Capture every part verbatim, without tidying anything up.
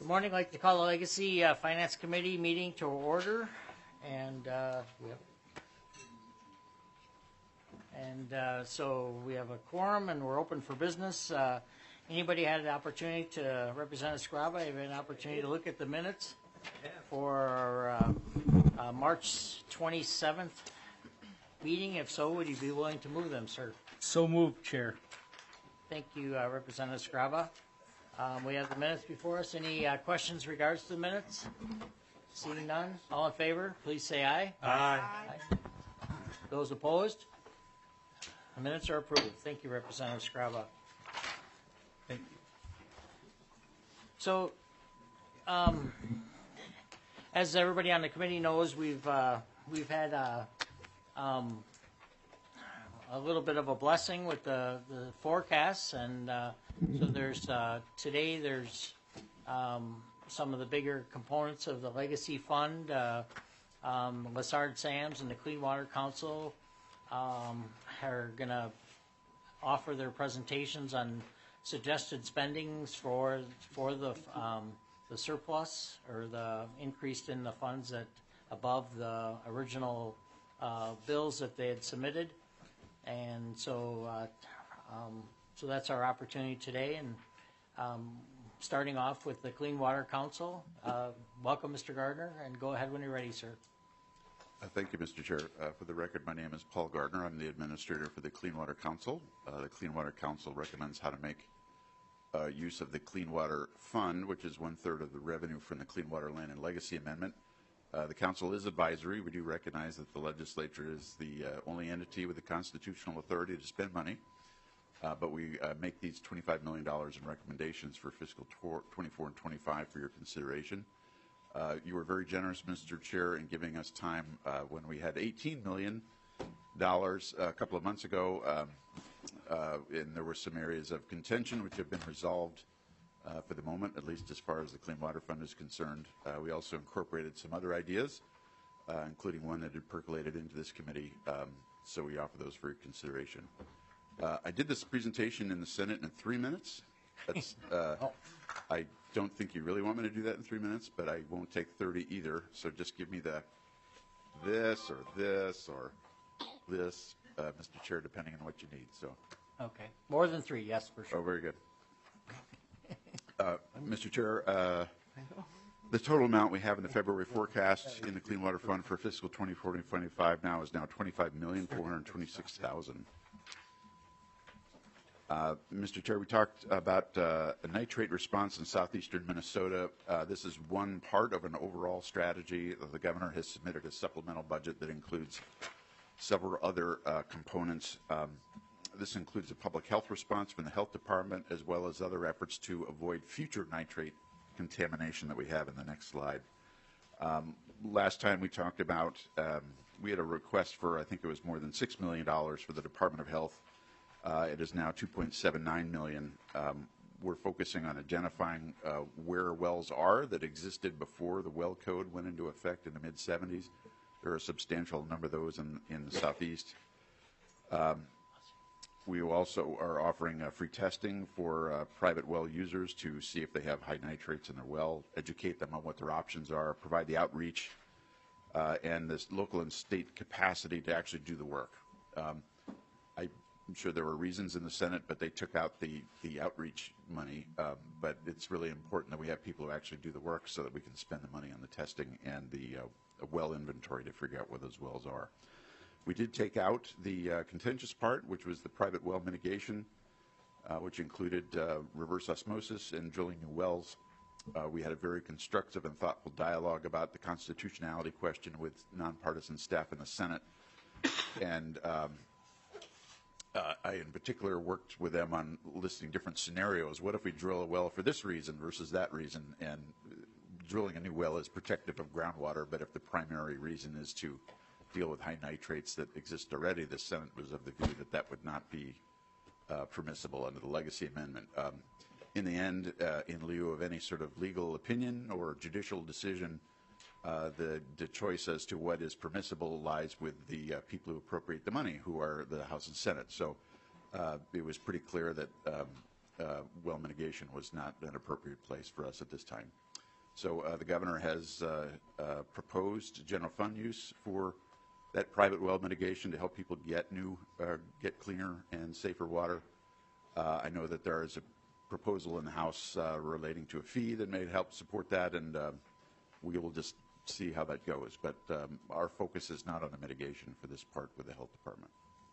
Good morning. I'd like to call the Legacy uh, Finance Committee meeting to order, and uh, we have, and uh, so we have a quorum, and we're open for business. Uh, anybody had an opportunity to represent Escrava? Have an opportunity to look at the minutes for our uh, uh, March twenty-seventh meeting? If so, would you be willing to move them, sir? So moved, Chair. Thank you, uh, Representative Escrava. Um, we have the minutes before us. Any uh, questions regards to the minutes? Seeing none, all in favor, please say aye. Aye. Aye. Those opposed? The minutes are approved. Thank you, Representative Escrava. Thank you. So, um, as everybody on the committee knows, we've uh, we've had uh, um, a little bit of a blessing with the, the forecasts, and uh, so there's uh, today there's um, some of the bigger components of the Legacy Fund. Uh, um, Lessard Sams and the Clean Water Council um, are going to offer their presentations on suggested spendings for for the um, the surplus or the increase in the funds that above the original uh, bills that they had submitted. And so, uh, um, so that's our opportunity today. And um, starting off with the Clean Water Council, uh, welcome, Mister Gardner, and go ahead when you're ready, sir. Uh, thank you, Mister Chair. Uh, for the record, my name is Paul Gardner. I'm the administrator for the Clean Water Council. Uh, the Clean Water Council recommends how to make uh, use of the Clean Water Fund, which is one third of the revenue from the Clean Water Land and Legacy Amendment. Uh, the council is advisory. We do recognize that the legislature is the uh, only entity with the constitutional authority to spend money, uh, but we uh, make these twenty-five million dollars in recommendations for fiscal twenty-four and twenty-five for your consideration. Uh, you were very generous, Mister Chair, in giving us time uh, when we had eighteen million dollars a couple of months ago, um, uh, and there were some areas of contention which have been resolved Uh, for the moment, at least as far as the Clean Water Fund is concerned. Uh, we also incorporated some other ideas, uh, including one that had percolated into this committee, um, so we offer those for your consideration. Uh, I did this presentation in the Senate in three minutes. That's, uh, oh. I don't think you really want me to do that in three minutes, but I won't take thirty either, so just give me the this or this or this, uh, Mister Chair, depending on what you need. So. Okay. More than three, yes, for sure. Oh, very good. Uh, Mister Chair, uh, the total amount we have in the February forecast in the Clean Water Fund for fiscal twenty-four and twenty-five now is now twenty-five million four hundred twenty-six thousand dollars. Uh, Mister Chair, we talked about uh, a nitrate response in southeastern Minnesota. Uh, this is one part of an overall strategy. The governor has submitted a supplemental budget that includes several other uh, components. Um, This includes a public health response from the health department, as well as other efforts to avoid future nitrate contamination that we have in the next slide. Um, last time we talked about, um, we had a request for, I think it was more than six million dollars for the Department of Health. Uh, it is now two point seven nine million dollars. Um, we're focusing on identifying uh, where wells are that existed before the well code went into effect in the mid seventies. There are a substantial number of those in, in the southeast. Um, We also are offering uh, free testing for uh, private well users to see if they have high nitrates in their well, educate them on what their options are, provide the outreach, uh, and this local and state capacity to actually do the work. Um, I'm sure there were reasons in the Senate, but they took out the, the outreach money. Um, but it's really important that we have people who actually do the work so that we can spend the money on the testing and the uh, well inventory to figure out where those wells are. We did take out the uh, contentious part, which was the private well mitigation, uh, which included uh, reverse osmosis and drilling new wells. Uh, we had a very constructive and thoughtful dialogue about the constitutionality question with nonpartisan staff in the Senate. And um, uh, I, in particular, worked with them on listing different scenarios. What if we drill a well for this reason versus that reason? And drilling a new well is protective of groundwater, but if the primary reason is to deal with high nitrates that exist already, the Senate was of the view that that would not be uh, permissible under the Legacy Amendment. Um, in the end, uh, in lieu of any sort of legal opinion or judicial decision, uh, the, the choice as to what is permissible lies with the uh, people who appropriate the money, who are the House and Senate. So uh, it was pretty clear that um, uh, well mitigation was not an appropriate place for us at this time. So uh, the governor has uh, uh, proposed general fund use for that private well mitigation to help people get new, uh, get cleaner and safer water. Uh, I know that there is a proposal in the House uh, relating to a fee that may help support that, and uh, we will just see how that goes. But um, our focus is not on the mitigation for this part with the health department.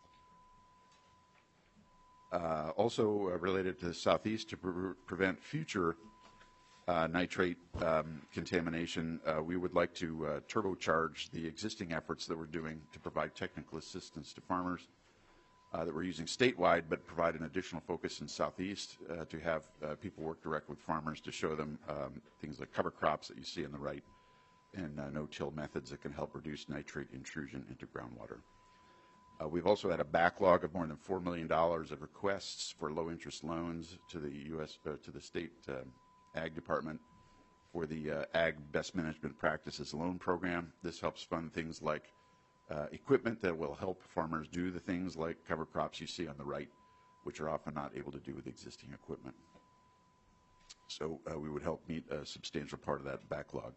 Uh, also uh, related to the Southeast, to pre prevent future uh, nitrate um, contamination, uh, we would like to uh, turbocharge the existing efforts that we're doing to provide technical assistance to farmers uh, that we're using statewide, but provide an additional focus in Southeast uh, to have uh, people work direct with farmers to show them um, things like cover crops that you see on the right and uh, no-till methods that can help reduce nitrate intrusion into groundwater. Uh, we've also had a backlog of more than four million dollars of requests for low-interest loans to the U S uh, to the state uh, Ag Department for the uh, Ag Best Management Practices Loan Program. This helps fund things like uh, equipment that will help farmers do the things like cover crops you see on the right, which are often not able to do with existing equipment. So uh, we would help meet a substantial part of that backlog.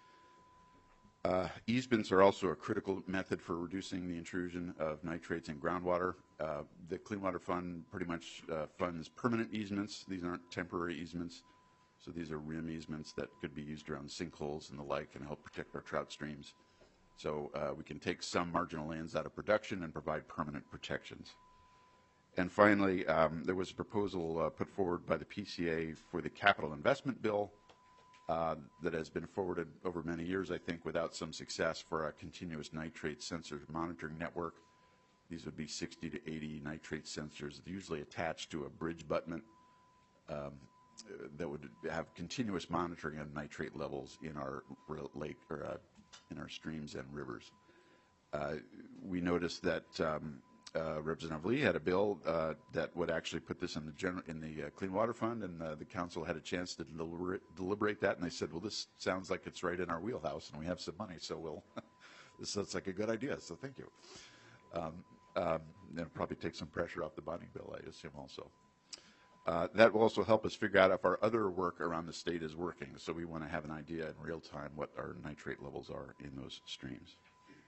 Uh, easements are also a critical method for reducing the intrusion of nitrates in groundwater. Uh, the Clean Water Fund pretty much uh, funds permanent easements. These aren't temporary easements. So these are rim easements that could be used around sinkholes and the like and help protect our trout streams. So uh, we can take some marginal lands out of production and provide permanent protections. And finally, um, there was a proposal uh, put forward by the P C A for the capital investment bill Uh, that has been forwarded over many years, I think, without some success for a continuous nitrate sensor monitoring network. These would be sixty to eighty nitrate sensors, usually attached to a bridge abutment um, that would have continuous monitoring of nitrate levels in our lake or uh, in our streams and rivers. Uh, we noticed that um, Uh, Representative Lee had a bill uh, that would actually put this in the general in the uh, Clean Water Fund, and uh, the council had a chance to deliberate, deliberate that, and they said, "Well, this sounds like it's right in our wheelhouse, and we have some money, so we'll." This looks like a good idea, so thank you. Um, um, it'll probably take some pressure off the bonding bill, I assume, also. Uh, that will also help us figure out if our other work around the state is working. So we want to have an idea in real time what our nitrate levels are in those streams.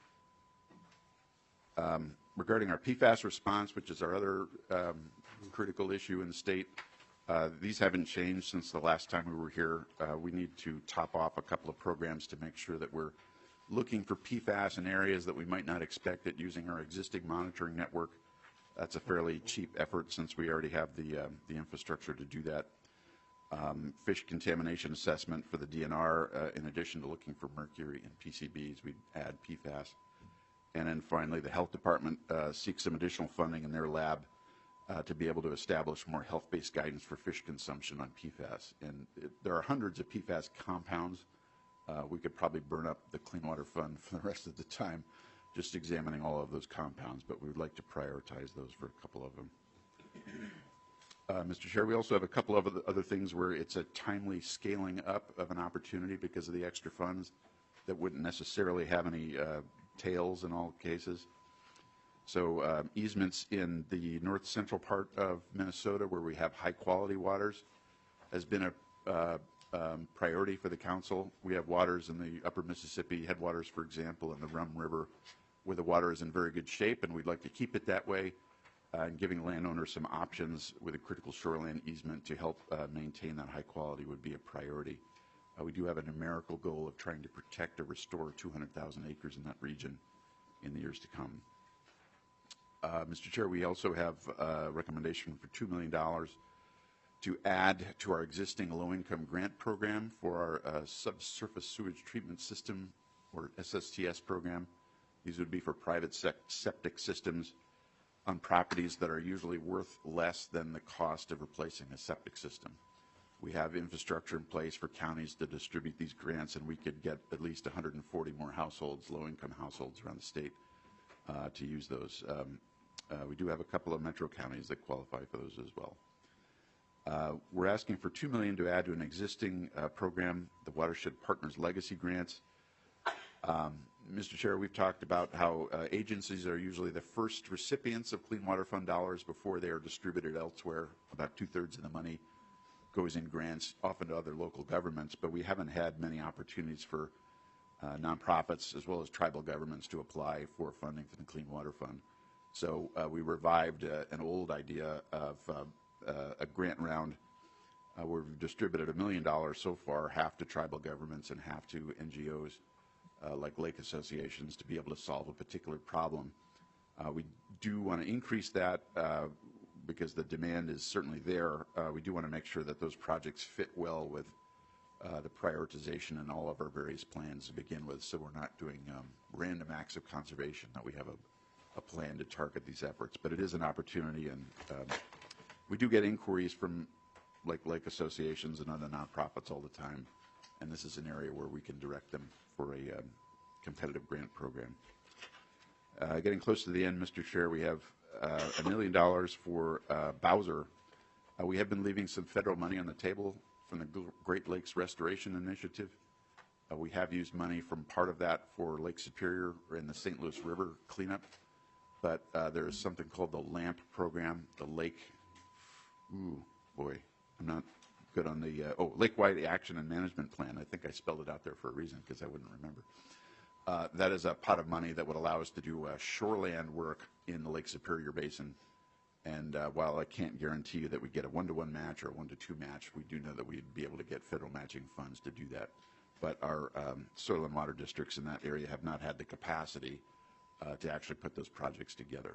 Um, regarding our P FAS response, which is our other um, critical issue in the state, uh, these haven't changed since the last time we were here. Uh, we need to top off a couple of programs to make sure that we're looking for P FAS in areas that we might not expect it using our existing monitoring network. That's a fairly cheap effort since we already have the, uh, the infrastructure to do that. Um, fish contamination assessment for the D N R, uh, in addition to looking for mercury and P C Bs, we'd add P FAS. And then finally, the health department uh, seeks some additional funding in their lab uh, to be able to establish more health-based guidance for fish consumption on P FAS. And it, there are hundreds of P FAS compounds. Uh, we could probably burn up the Clean Water Fund for the rest of the time just examining all of those compounds, but we would like to prioritize those for a couple of them. Uh, Mister Chair, we also have a couple of other, other things where it's a timely scaling up of an opportunity because of the extra funds that wouldn't necessarily have any uh, tails in all cases. So uh, easements in the north central part of Minnesota where we have high quality waters has been a uh, um, priority for the council. We have waters in the upper Mississippi headwaters, for example, in the Rum River where the water is in very good shape, and we'd like to keep it that way uh, and giving landowners some options with a critical shoreline easement to help uh, maintain that high quality would be a priority. Uh, we do have a numerical goal of trying to protect or restore two hundred thousand acres in that region in the years to come. Uh, Mister Chair, we also have a recommendation for two million dollars to add to our existing low-income grant program for our uh, subsurface sewage treatment system, or S S T S program. These would be for private septic systems on properties that are usually worth less than the cost of replacing a septic system. We have infrastructure in place for counties to distribute these grants, and we could get at least one hundred forty more households, low-income households around the state, uh, to use those. Um, uh, we do have a couple of metro counties that qualify for those as well. Uh, we're asking for two million dollars to add to an existing uh, program, the Watershed Partners Legacy Grants. Um, Mister Chair, we've talked about how uh, agencies are usually the first recipients of Clean Water Fund dollars before they are distributed elsewhere. About two-thirds of the money goes in grants, often to other local governments, but we haven't had many opportunities for uh, nonprofits as well as tribal governments to apply for funding from the Clean Water Fund. So uh, we revived uh, an old idea of uh, uh, a grant round uh, where we've distributed a million dollars so far, half to tribal governments and half to N G Os uh, like lake associations to be able to solve a particular problem. Uh, we do want to increase that uh, because the demand is certainly there. Uh, we do want to make sure that those projects fit well with uh, the prioritization in all of our various plans to begin with, so we're not doing um, random acts of conservation, that we have a, a plan to target these efforts. But it is an opportunity, and um, we do get inquiries from like lake associations and other nonprofits all the time, and this is an area where we can direct them for a um, competitive grant program. Uh, getting close to the end, Mister Chair, we have uh, a million dollars for uh, Bowser. Uh, we have been leaving some federal money on the table from the Great Lakes Restoration Initiative. Uh, we have used money from part of that for Lake Superior in the Saint Louis River cleanup, but uh, there is something called the LAMP program, the Lake, ooh, boy, I'm not good on the, uh, oh, Lake-Wide Action and Management Plan. I think I spelled it out there for a reason because I wouldn't remember. Uh, that is a pot of money that would allow us to do uh, shoreland work in the Lake Superior Basin. And uh, while I can't guarantee you that we get a one-to-one match or a one-to-two match, we do know that we'd be able to get federal matching funds to do that. But our um, soil and water districts in that area have not had the capacity uh, to actually put those projects together.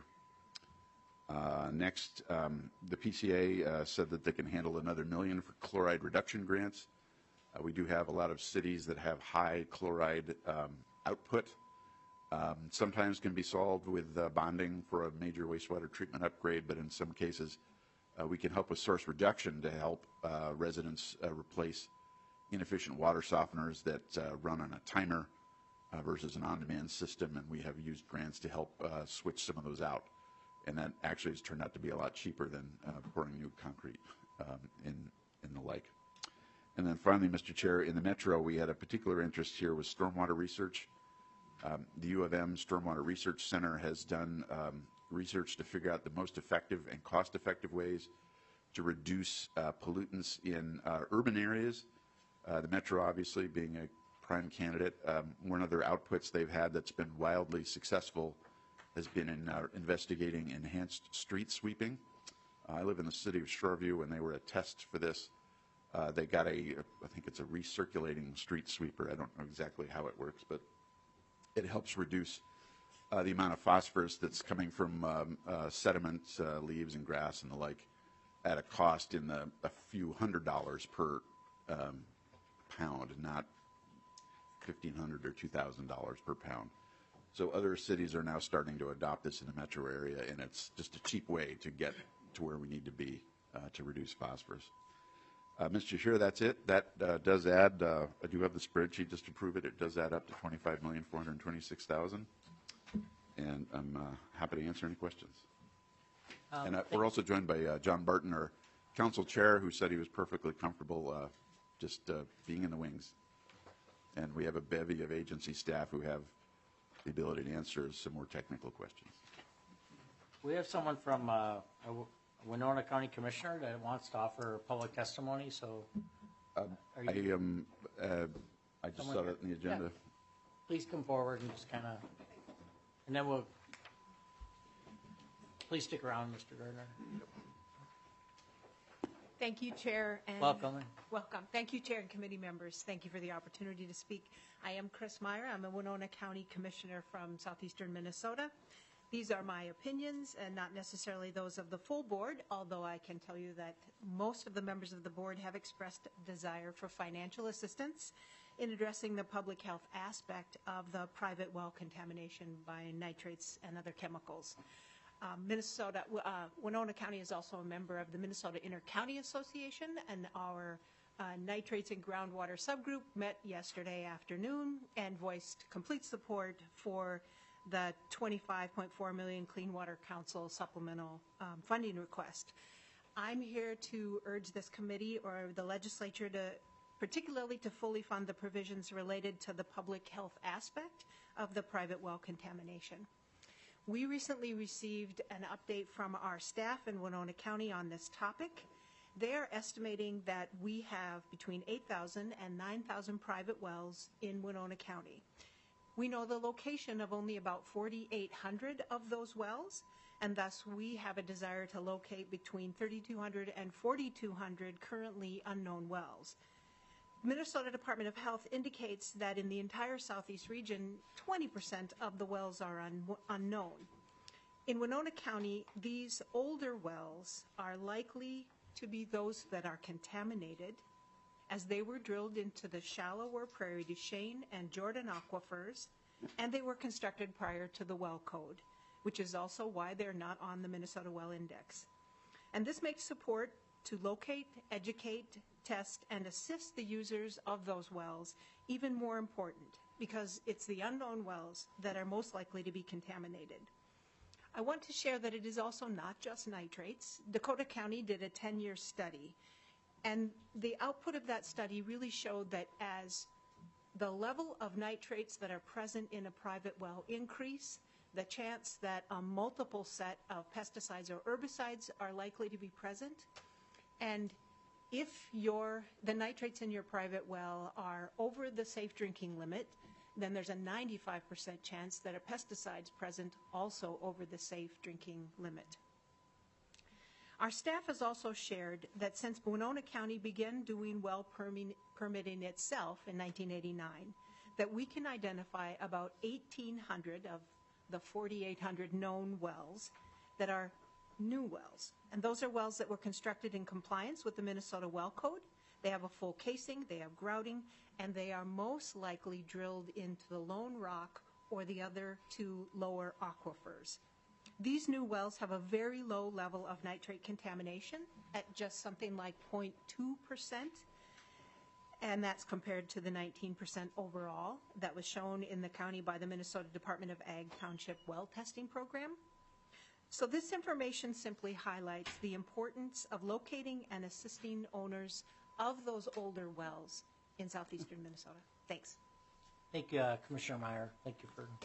Uh, next, um, the P C A uh, said that they can handle another million for chloride reduction grants. Uh, we do have a lot of cities that have high chloride um, output. Um, sometimes can be solved with uh, bonding for a major wastewater treatment upgrade, but in some cases uh, we can help with source reduction to help uh, residents uh, replace inefficient water softeners that uh, run on a timer uh, versus an on-demand system, and we have used grants to help uh, switch some of those out. And that actually has turned out to be a lot cheaper than uh, pouring new concrete um, in, in the lake. And then finally, Mister Chair, in the Metro, we had a particular interest here with stormwater research. Um, the U of M Stormwater Research Center has done um, research to figure out the most effective and cost-effective ways to reduce uh, pollutants in uh, urban areas. Uh, the Metro, obviously, being a prime candidate. Um, one of their outputs they've had that's been wildly successful has been in uh, investigating enhanced street sweeping. Uh, I live in the city of Shoreview, and they were a test for this. Uh, they got a, I think it's a recirculating street sweeper. I don't know exactly how it works, but it helps reduce uh, the amount of phosphorus that's coming from um, uh, sediment, uh, leaves and grass and the like at a cost in the a few hundred dollars per um, pound, not fifteen hundred dollars or two thousand dollars per pound. So other cities are now starting to adopt this in the metro area, and it's just a cheap way to get to where we need to be uh, to reduce phosphorus. Uh, Mister Chair, that's it. That uh, does add, uh, I do have the spreadsheet just to prove it, it does add up to twenty-five million four hundred twenty-six thousand dollars. And I'm uh, happy to answer any questions. Um, and uh, we're also joined by uh, John Barton, our council chair, who said he was perfectly comfortable uh, just uh, being in the wings. And we have a bevy of agency staff who have the ability to answer some more technical questions. We have someone from uh, a Winona County Commissioner that wants to offer public testimony, so Um, Are I you- um, uh, I just Someone saw here? that in the agenda. please come forward and just kind of, and then we'll, please stick around, Mister Gardner. Thank you, Chair. And Welcome. Welcome. Thank you, Chair and committee members. Thank you for the opportunity to speak. I am Chris Meyer. I'm a Winona County Commissioner from southeastern Minnesota. These are my opinions and not necessarily those of the full board, although I can tell you that most of the members of the board have expressed desire for financial assistance in addressing the public health aspect of the private well contamination by nitrates and other chemicals. Um, Minnesota, uh, Winona County is also a member of the Minnesota Inter-County Association, and our uh, nitrates and groundwater subgroup met yesterday afternoon and voiced complete support for the twenty-five point four million Clean Water Council supplemental um, funding request. I'm here to urge this committee or the legislature to particularly to fully fund the provisions related to the public health aspect of the private well contamination. We recently received an update from our staff in Winona County on this topic. They're estimating that we have between eight thousand and nine thousand private wells in Winona County. We know the location of only about forty-eight hundred of those wells, and thus we have a desire to locate between thirty-two hundred and forty-two hundred currently unknown wells. Minnesota Department of Health indicates that in the entire southeast region, twenty percent of the wells are un- unknown. In Winona County, these older wells are likely to be those that are contaminated, as they were drilled into the shallower Prairie du Chien and Jordan aquifers, and they were constructed prior to the well code, which is also why they're not on the Minnesota Well Index. And this makes support to locate, educate, test, and assist the users of those wells even more important, because it's the unknown wells that are most likely to be contaminated. I want to share that it is also not just nitrates. Dakota County did a ten-year study, and the output of that study really showed that as the level of nitrates that are present in a private well increase, the chance that a multiple set of pesticides or herbicides are likely to be present. And if your, the nitrates in your private well are over the safe drinking limit, then there's a ninety-five percent chance that a pesticide is present also over the safe drinking limit. Our staff has also shared that since Winona County began doing well permi- permitting itself in nineteen eighty-nine, that we can identify about eighteen hundred of the forty-eight hundred known wells that are new wells. And those are wells that were constructed in compliance with the Minnesota Well Code. They have a full casing, they have grouting, and they are most likely drilled into the Lone Rock or the other two lower aquifers. These new wells have a very low level of nitrate contamination at just something like zero point two percent, and that's compared to the nineteen percent overall that was shown in the county by the Minnesota Department of Ag Township Well Testing Program. So this information simply highlights the importance of locating and assisting owners of those older wells in southeastern Minnesota. Thanks. Thank you, uh, Commissioner Meyer. Thank you for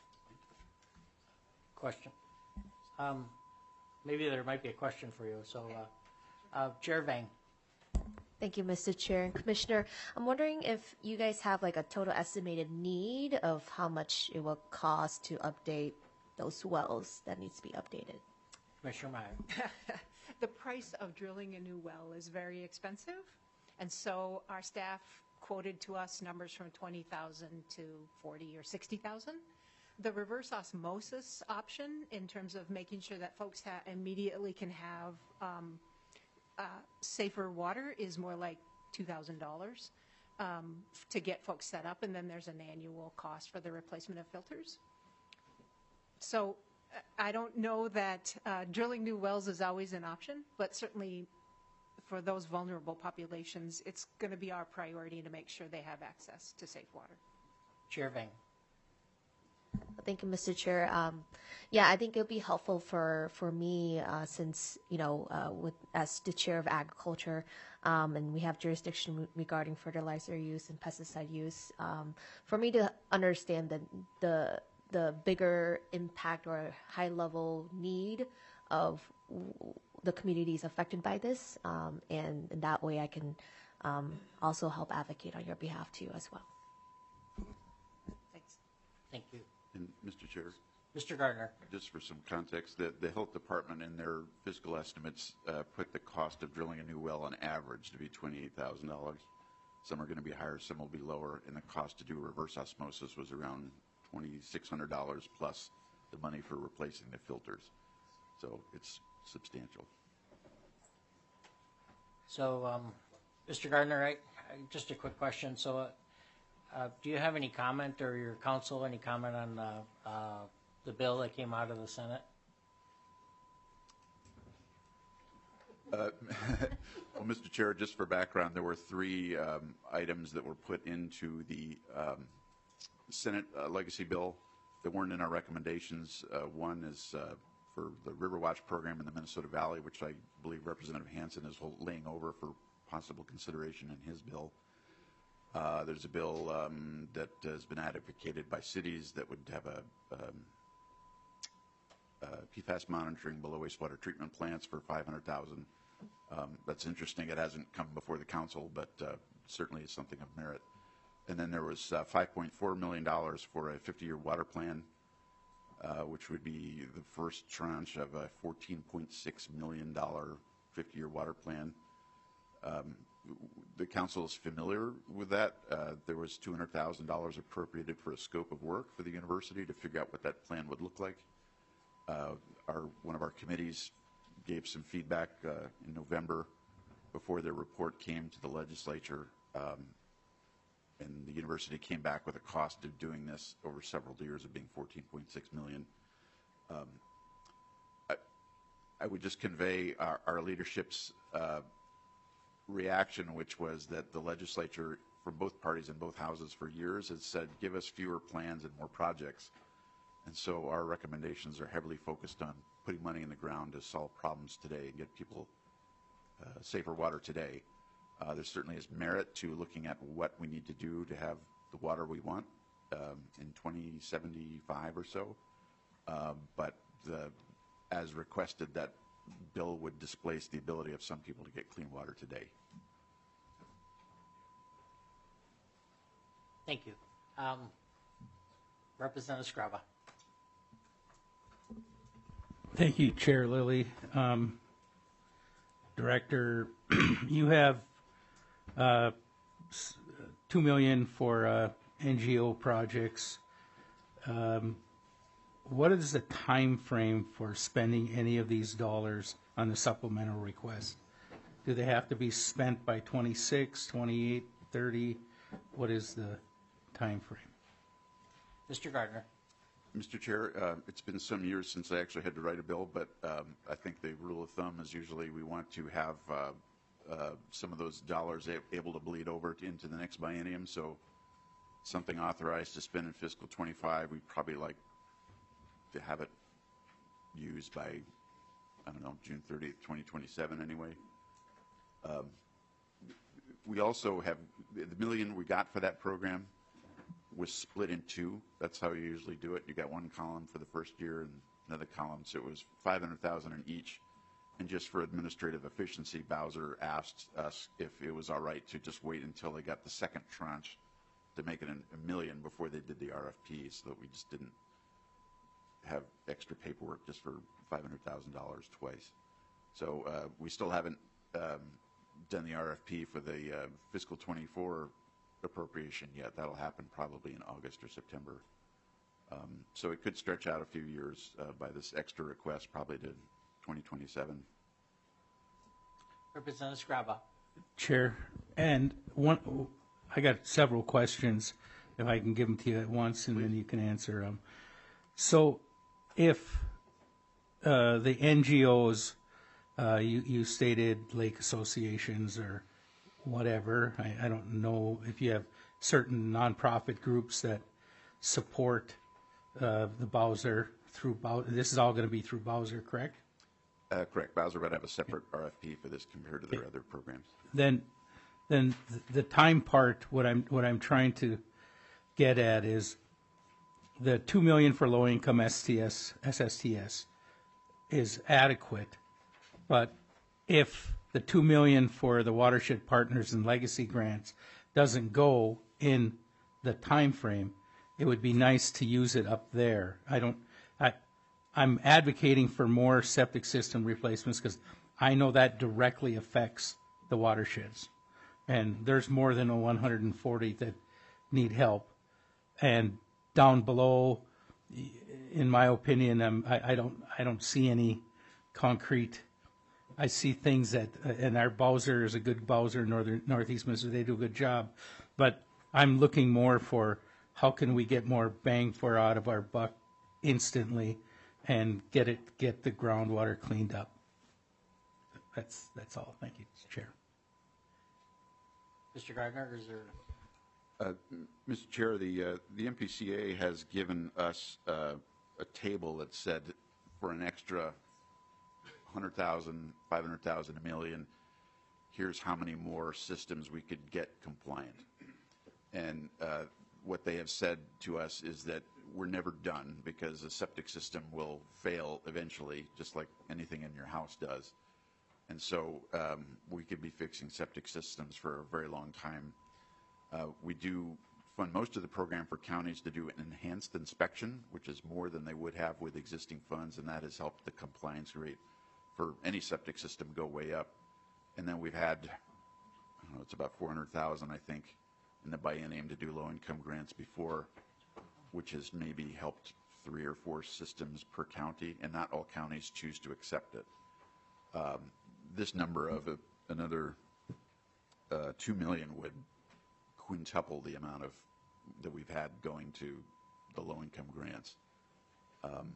question. Um, maybe there might be a question for you. So, uh, uh, Chair Vang. Thank you, Mister Chair and Commissioner. I'm wondering if you guys have like a total estimated need of how much it will cost to update those wells that needs to be updated. Commissioner Meyer. The price of drilling a new well is very expensive, and so our staff quoted to us numbers from twenty thousand to forty or sixty thousand. The reverse osmosis option, in terms of making sure that folks ha- immediately can have um, uh, safer water, is more like two thousand dollars um, to get folks set up, and then there's an annual cost for the replacement of filters. So uh, I don't know that uh, drilling new wells is always an option, but certainly for those vulnerable populations, it's going to be our priority to make sure they have access to safe water. Chair Vang. Thank you, Mister Chair. Um, yeah, I think it would be helpful for for me uh, since you know, uh, with as the chair of agriculture, um, and we have jurisdiction regarding fertilizer use and pesticide use. Um, for me to understand the the the bigger impact or high level need of the communities affected by this, um, and, and that way I can um, also help advocate on your behalf too as well. Thanks. Thank you. And Mister Chair, Mister Gardner. just for some context, the, the Health Department in their fiscal estimates uh, put the cost of drilling a new well on average to be twenty-eight thousand dollars. Some are going to be higher, some will be lower, and the cost to do reverse osmosis was around twenty-six hundred dollars plus the money for replacing the filters. So it's substantial. So, um, Mister Gardner, I, I, just a quick question. So, uh, uh, do you have any comment, or your council any comment on uh, uh, the bill that came out of the Senate? Uh, well, Mister Chair, just for background, there were three um, items that were put into the um, Senate uh, legacy bill that weren't in our recommendations. Uh, one is uh, for the River Watch program in the Minnesota Valley, which I believe Representative Hansen is laying over for possible consideration in his bill. Uh, there's a bill um, that has been advocated by cities that would have a um, uh, P FAS monitoring below wastewater treatment plants for five hundred thousand dollars. Um, That's interesting. It hasn't come before the council, but uh, certainly it's something of merit. And then there was uh, five point four million dollars for a fifty-year water plan, uh, which would be the first tranche of a fourteen point six million dollars fifty-year water plan. Um, the council is familiar with that. Uh, there was two hundred thousand dollars appropriated for a scope of work for the university to figure out what that plan would look like. Uh, our, one of our committees gave some feedback uh, in November before their report came to the legislature, um, and the university came back with a cost of doing this over several years of being fourteen point six million dollars. Um, I, I would just convey our, our leadership's uh, reaction, which was that the legislature from both parties in both houses for years has said, give us fewer plans and more projects. And so our recommendations are heavily focused on putting money in the ground to solve problems today and get people uh, safer water today. Uh, there certainly is merit to looking at what we need to do to have the water we want um, in twenty seventy-five or so. Uh, but the, as requested, that bill would displace the ability of some people to get clean water today. Thank you. Um, Representative Scrava. Thank you, Chair Lilly. Um, Director, you have uh, s- two million dollars for uh, N G O projects. Um, what is the time frame for spending any of these dollars on the supplemental request? Do they have to be spent by twenty-six, twenty-eight, thirty? What is the time frame? Mister Gardner. Mister Chair, uh, it's been some years since I actually had to write a bill, but um, I think the rule of thumb is usually we want to have uh, uh, some of those dollars a- able to bleed over to, into the next biennium. So something authorized to spend in fiscal twenty-five, we'd probably like to have it used by, I don't know, June thirtieth, twenty twenty-seven anyway. Um, we also have, the million we got for that program was split in two. That's how you usually do it. You got one column for the first year and another column. So it was five hundred thousand in each. And just for administrative efficiency, Bowser asked us if it was all right to just wait until they got the second tranche to make it a million before they did the R F P, so that we just didn't have extra paperwork just for five hundred thousand dollars twice. So uh, we still haven't um, done the R F P for the uh, fiscal twenty-four appropriation yet. That'll happen probably in August or September. Um, so it could stretch out a few years uh, by this extra request, probably to twenty twenty-seven. Representative Scrava. Chair, and one, I got several questions, if I can give them to you at once, and then you can answer them. So, if uh, the N G Os, uh, you, you stated lake associations or whatever, I, I don't know if you have certain nonprofit groups that support uh, the Bowser through Bowser. This is all going to be through Bowser, correct? Uh, correct. Bowser would have a separate R F P for this compared to their other programs. Then, then th- the time part, what I'm, what I'm trying to get at is the two million for low-income S T S, S S T S is adequate, but if the two million for the watershed partners and legacy grants doesn't go in the time frame, it would be nice to use it up there. I don't, I, I'm advocating for more septic system replacements because I know that directly affects the watersheds. And there's more than a one hundred forty that need help. And down below, in my opinion, um, I, I don't, I don't see any concrete. I see things that, uh, and our Bowser is a good Bowser, Northern Northeast Missouri, they do a good job. But I'm looking more for how can we get more bang for out of our buck instantly and get it, get the groundwater cleaned up. That's, that's all. Thank you, Chair. Mister Gardner, is there? Uh, Mister Chair, the, uh, the M P C A has given us uh, a table that said for an extra one hundred thousand, five hundred thousand, a million, here's how many more systems we could get compliant. And uh, what they have said to us is that we're never done because the septic system will fail eventually, just like anything in your house does. And so um, we could be fixing septic systems for a very long time. Uh, we do fund most of the program for counties to do an enhanced inspection, which is more than they would have with existing funds, and that has helped the compliance rate for any septic system go way up. And then we've had, I don't know, it's about four hundred thousand, I think, in the biennium to do low-income grants before, which has maybe helped three or four systems per county, and not all counties choose to accept it. Um, this number of a, another uh, two million would quintuple the amount of that we've had going to the low-income grants. Um,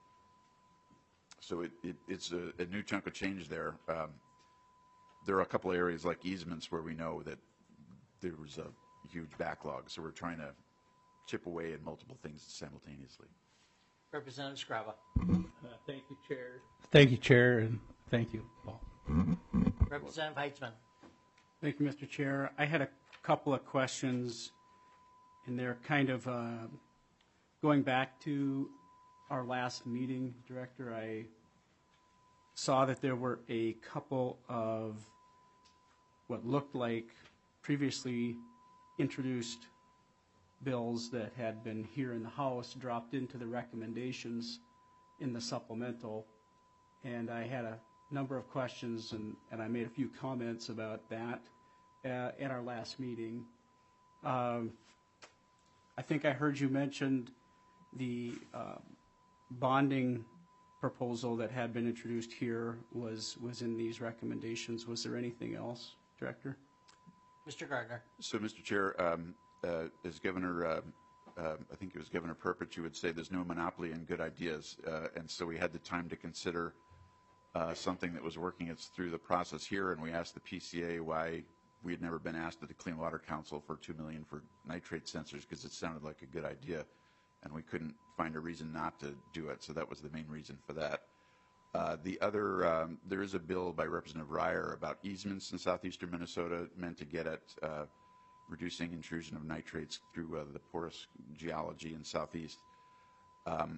so it, it, it's a, a new chunk of change there. Um, there are a couple of areas like easements where we know that there was a huge backlog, so we're trying to chip away at multiple things simultaneously. Representative Scrava. Uh, thank you, Chair. Thank you, Chair, and thank you, Paul. Representative Heitzman. Thank you, Mister Chair. I had a couple of questions, and they're kind of uh, going back to our last meeting, Director. I saw that there were a couple of what looked like previously introduced bills that had been here in the House dropped into the recommendations in the supplemental, and I had a number of questions, and, and I made a few comments about that uh, at our last meeting. Um, I think I heard you mentioned the uh, bonding proposal that had been introduced here was, was in these recommendations. Was there anything else, Director? Mister Gardner. So, Mister Chair, um, uh, as Governor, uh, uh, I think it was Governor Perpich, you would say there's no monopoly in good ideas, uh, and so we had the time to consider uh, something that was working its through the process here, and we asked the P C A why we had never been asked at the Clean Water Council for two million dollars for nitrate sensors, because it sounded like a good idea, and we couldn't find a reason not to do it, so that was the main reason for that. Uh, the other, um, there is a bill by Representative Ryer about easements in southeastern Minnesota meant to get at uh, reducing intrusion of nitrates through uh, the porous geology in southeast. Um,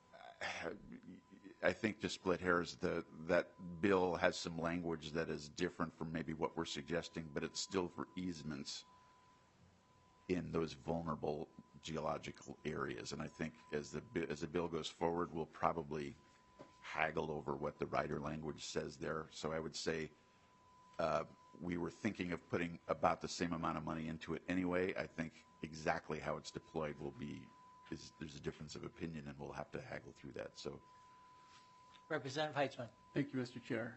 I think to split hairs, the, that bill has some language that is different from maybe what we're suggesting, but it's still for easements in those vulnerable geological areas. And I think as the, as the bill goes forward, we'll probably haggle over what the rider language says there. So I would say uh, we were thinking of putting about the same amount of money into it anyway. I think exactly how it's deployed will be, is, there's a difference of opinion, and we'll have to haggle through that. So, Representative Heitzman. Thank you, Mister Chair.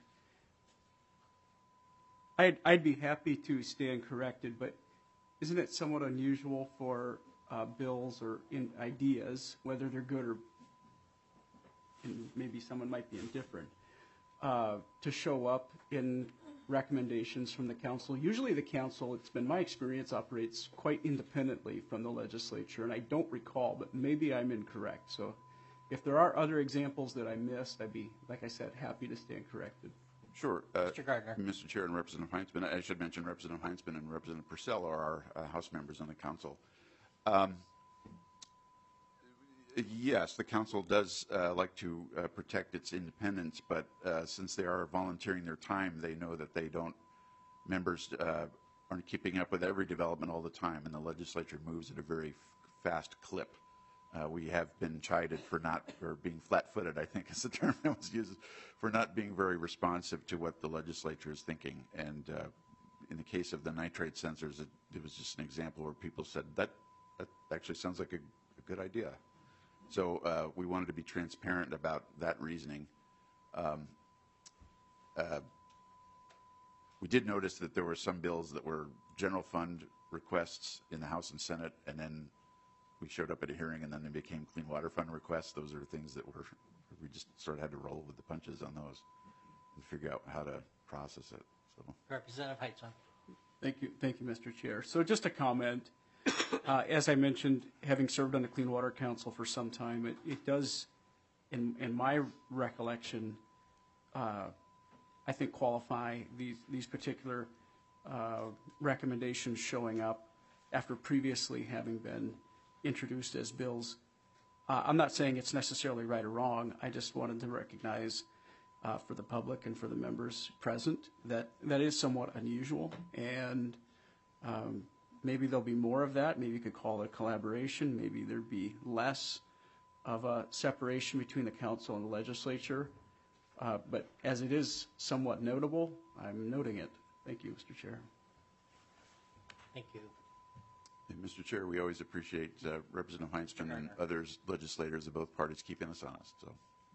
I'd, I'd be happy to stand corrected, but isn't it somewhat unusual for uh, bills or in ideas, whether they're good or and maybe someone might be indifferent, uh, to show up in recommendations from the council? Usually the council, it's been my experience, operates quite independently from the legislature, and I don't recall, but maybe I'm incorrect. So if there are other examples that I missed, I'd be, like I said, happy to stand corrected. sure. Uh, Mister Gardner. Mister Chair and Representative Heinzman, I should mention Representative Heinzman and Representative Purcell are our uh, House members on the council. Um, Yes, the council does uh, like to uh, protect its independence, but uh, since they are volunteering their time, they know that they don't, members uh, aren't keeping up with every development all the time, and the legislature moves at a very f- fast clip. Uh, we have been chided for not, for being flat-footed, I think is the term that was used, for not being very responsive to what the legislature is thinking. And uh, in the case of the nitrate sensors, it, it was just an example where people said, that, that actually sounds like a, a good idea. So uh, we wanted to be transparent about that reasoning. Um, uh, we did notice that there were some bills that were general fund requests in the House and Senate, and then we showed up at a hearing, and then they became clean water fund requests. Those are things that were, we just sort of had to roll with the punches on those and figure out how to process it. So. Representative Heitzman. Thank you, thank you, Mister Chair. So just a comment. Uh, as I mentioned, having served on the Clean Water Council for some time, it, it does, in, in my recollection, uh, I think qualify these, these particular uh, recommendations showing up after previously having been introduced as bills. Uh, I'm not saying it's necessarily right or wrong. I just wanted to recognize uh, for the public and for the members present. That that is somewhat unusual, and um, maybe there'll be more of that. Maybe you could call it a collaboration. Maybe there'd be less of a separation between the council and the legislature. Uh, but as it is somewhat notable, I'm noting it. Thank you, Mister Chair. Thank you. And Mister Chair, we always appreciate uh, Representative Heinstrom and others legislators of both parties keeping us honest. So,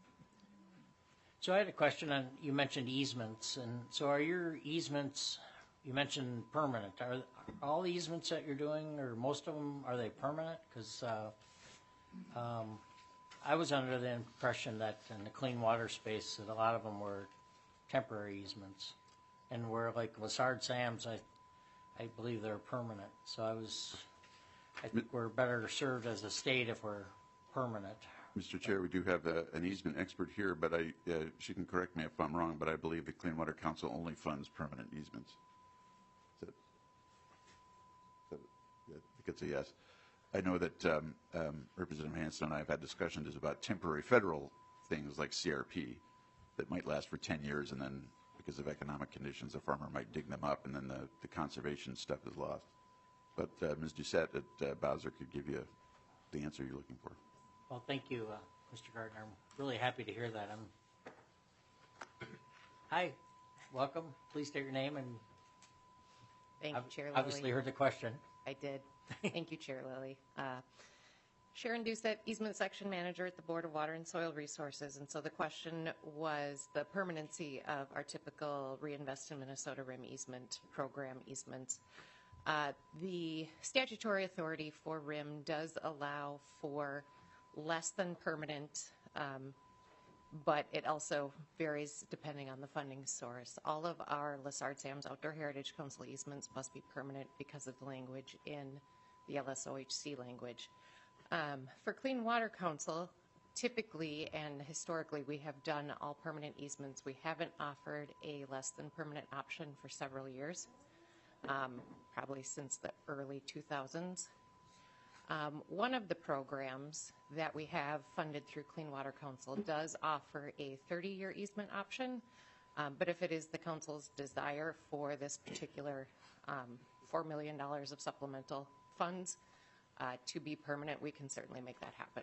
So I had a question on, you mentioned easements, and so are your easements, you mentioned permanent, are, are all the easements that you're doing, or most of them, are they permanent? Because uh, um, I was under the impression that in the clean water space, that a lot of them were temporary easements, and where like Lassard Sam's, I, I believe they're permanent. So I was, I think we're better served as a state if we're permanent. Mister Chair, we do have a, an easement expert here, but I, uh, she can correct me if I'm wrong, but I believe the Clean Water Council only funds permanent easements. Is that, is that, yeah, I think it's a yes. I know that um, um, Representative Hanson and I have had discussions about temporary federal things like C R P that might last for ten years, and then because of economic conditions, the farmer might dig them up, and then the, the conservation stuff is lost. But uh, Miz Doucette at uh, Bowser could give you the answer you're looking for. Well, thank you, uh, Mister Gardner. I'm really happy to hear that. I'm. Hi, welcome. Please state your name and. Thank you, Chair Lilly. Obviously heard the question. I did. Thank you, Chair Lilly. Uh, Sharon Doucette, Easement Section Manager at the Board of Water and Soil Resources. And so the question was the permanency of our typical Reinvest in Minnesota R I M easement program easements. Uh, the statutory authority for R I M does allow for less than permanent, um, but it also varies depending on the funding source. All of our Lassard Sam's Outdoor Heritage Council easements must be permanent because of the language in the L S O H C language. Um, for Clean Water Council, typically and historically we have done all permanent easements. We haven't offered a less than permanent option for several years, um, probably since the early two thousands. Um, one of the programs that we have funded through Clean Water Council does offer a thirty-year easement option, um, but if it is the council's desire for this particular um, four million dollars of supplemental funds uh, to be permanent, we can certainly make that happen.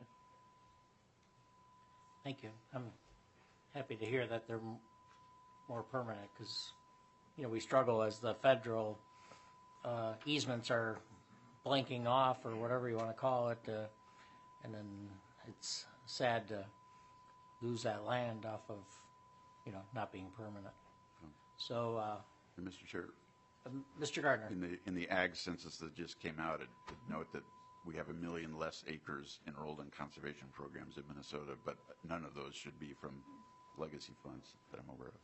Thank you. I'm happy to hear that they're m- more permanent because, you know, we struggle as the federal uh, easements are blanking off or whatever you want to call it, uh, and then it's sad to lose that land off of, you know, not being permanent. So, uh, And Mister Chair, um, Mister Gardner. in the in the ag census that just came out, it it note that we have a million less acres enrolled in conservation programs in Minnesota, but none of those should be from legacy funds that I'm aware of.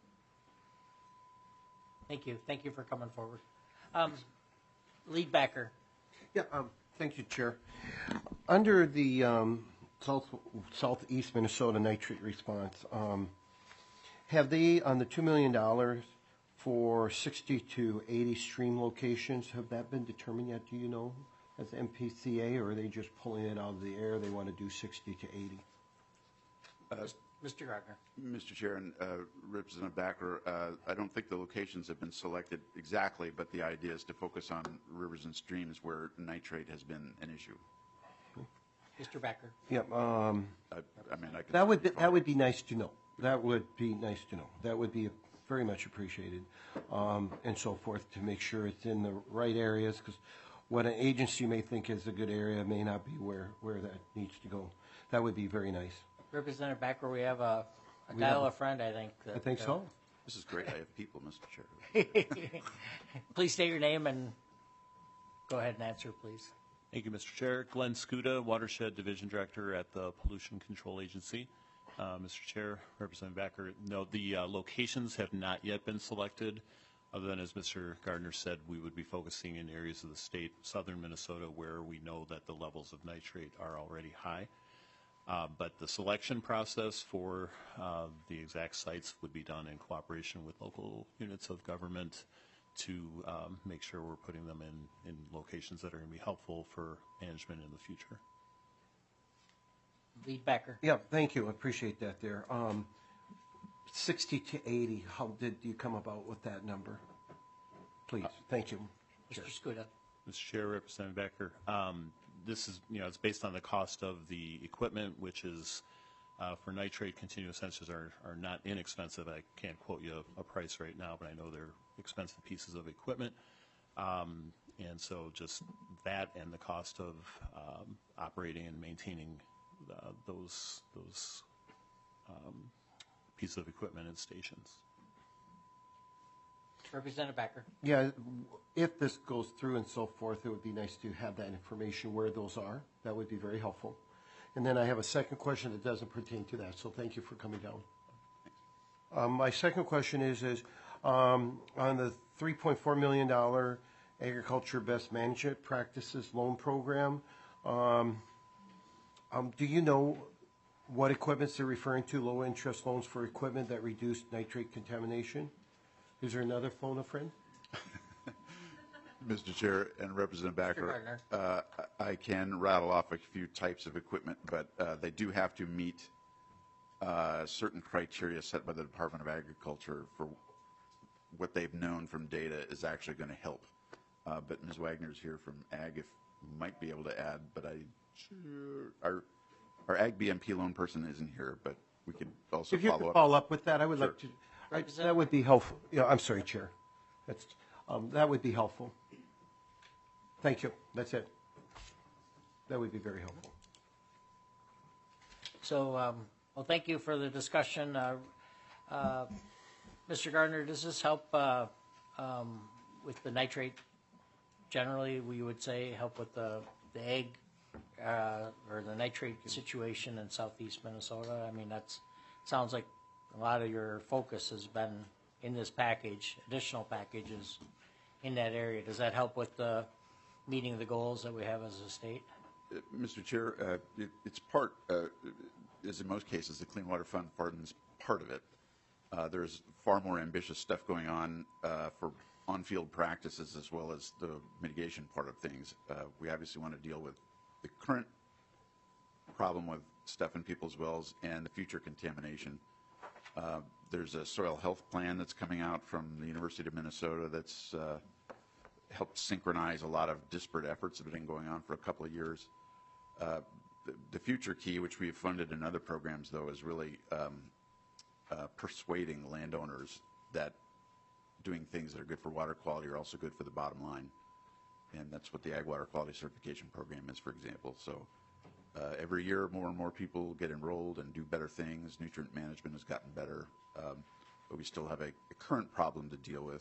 Thank you. Thank you for coming forward. Um, Lead backer. Yeah, um, thank you, Chair. Under the um, South, Southeast Minnesota nitrate response, um, have they, on the two million dollars for sixty to eighty stream locations, have that been determined yet, do you know, as M P C A, or are they just pulling it out of the air, they want to do sixty to eighty? Mister Gardner. Mister Chair and uh, Representative Backer, uh, I don't think the locations have been selected exactly, but the idea is to focus on rivers and streams where nitrate has been an issue. Mister Backer. Yeah, um, I, I mean, I could. that would be, that would be nice to know. That would be nice to know. That would be very much appreciated, um, and so forth, to make sure it's in the right areas, because what an agency may think is a good area may not be where, where that needs to go. That would be very nice. Representative Backer, we have a, a We dial have- a friend, I think. I that, think uh, so. This is great. I have people, Mister Chair. Please state your name and go ahead and answer, please. Thank you, Mister Chair. Glenn Skuda, Watershed Division Director at the Pollution Control Agency. Uh, Mister Chair, Representative Backer, no, the uh, locations have not yet been selected, other than, as Mister Gardner said, we would be focusing in areas of the state, southern Minnesota, where we know that the levels of nitrate are already high. Uh, but the selection process for uh, the exact sites would be done in cooperation with local units of government to um, make sure we're putting them in, in locations that are going to be helpful for management in the future. Lead Backer. Yeah, thank you. I appreciate that there. Um, sixty to eighty, how did you come about with that number? Please, thank you. Mister Skuda. Mister Chair, Representative Becker, um, this is, you know, it's based on the cost of the equipment, which is, uh, for nitrate continuous sensors are, are not inexpensive. I can't quote you a, a price right now, but I know they're expensive pieces of equipment. Um, and so just that and the cost of um, operating and maintaining uh, those, those um, pieces of equipment and stations. Representative Becker. Yeah, if this goes through and so forth, it would be nice to have that information where those are. That would be very helpful. And then I have a second question that doesn't pertain to that, so thank you for coming down. Um, my second question is, is um, on the three point four million dollars Agriculture Best Management Practices Loan Program, um, um, do you know what equipments they're referring to, low-interest loans for equipment that reduce nitrate contamination? Is there another phone a friend? Mister Chair and Representative Backer, uh, I can rattle off a few types of equipment, but uh, they do have to meet uh, certain criteria set by the Department of Agriculture for what they've known from data is actually going to help. Uh, but Miz Wagner's here from Ag, if might be able to add, but I sure, our our Ag B M P loan person isn't here, but we could also If you follow could up. follow up with that, I would Sure. like to. I, that would be helpful. Yeah, I'm sorry, Chair. That's, um, that would be helpful. Thank you. That's it. That would be very helpful. So, um, well, thank you for the discussion. Uh, uh, Mister Gardner, does this help uh, um, with the nitrate? Generally, we would say help with the, the egg uh, or the nitrate situation in southeast Minnesota. I mean, that's sounds like a lot of your focus has been in this package, additional packages in that area. Does that help with the meeting the goals that we have as a state? Uh, Mister Chair, uh, it, it's part, uh, as in most cases, the Clean Water Fund funds part of it. Uh, there's far more ambitious stuff going on uh, for on-field practices as well as the mitigation part of things. Uh, we obviously want to deal with the current problem with stuff in people's wells and the future contamination. Uh, there's a soil health plan that's coming out from the University of Minnesota that's uh, helped synchronize a lot of disparate efforts that have been going on for a couple of years. Uh, the, the future key, which we've funded in other programs, though, is really um, uh, persuading landowners that doing things that are good for water quality are also good for the bottom line. And that's what the Ag Water Quality Certification Program is, for example. So uh, every year, more and more people get enrolled and do better things. Nutrient management has gotten better, um, but we still have a, a current problem to deal with.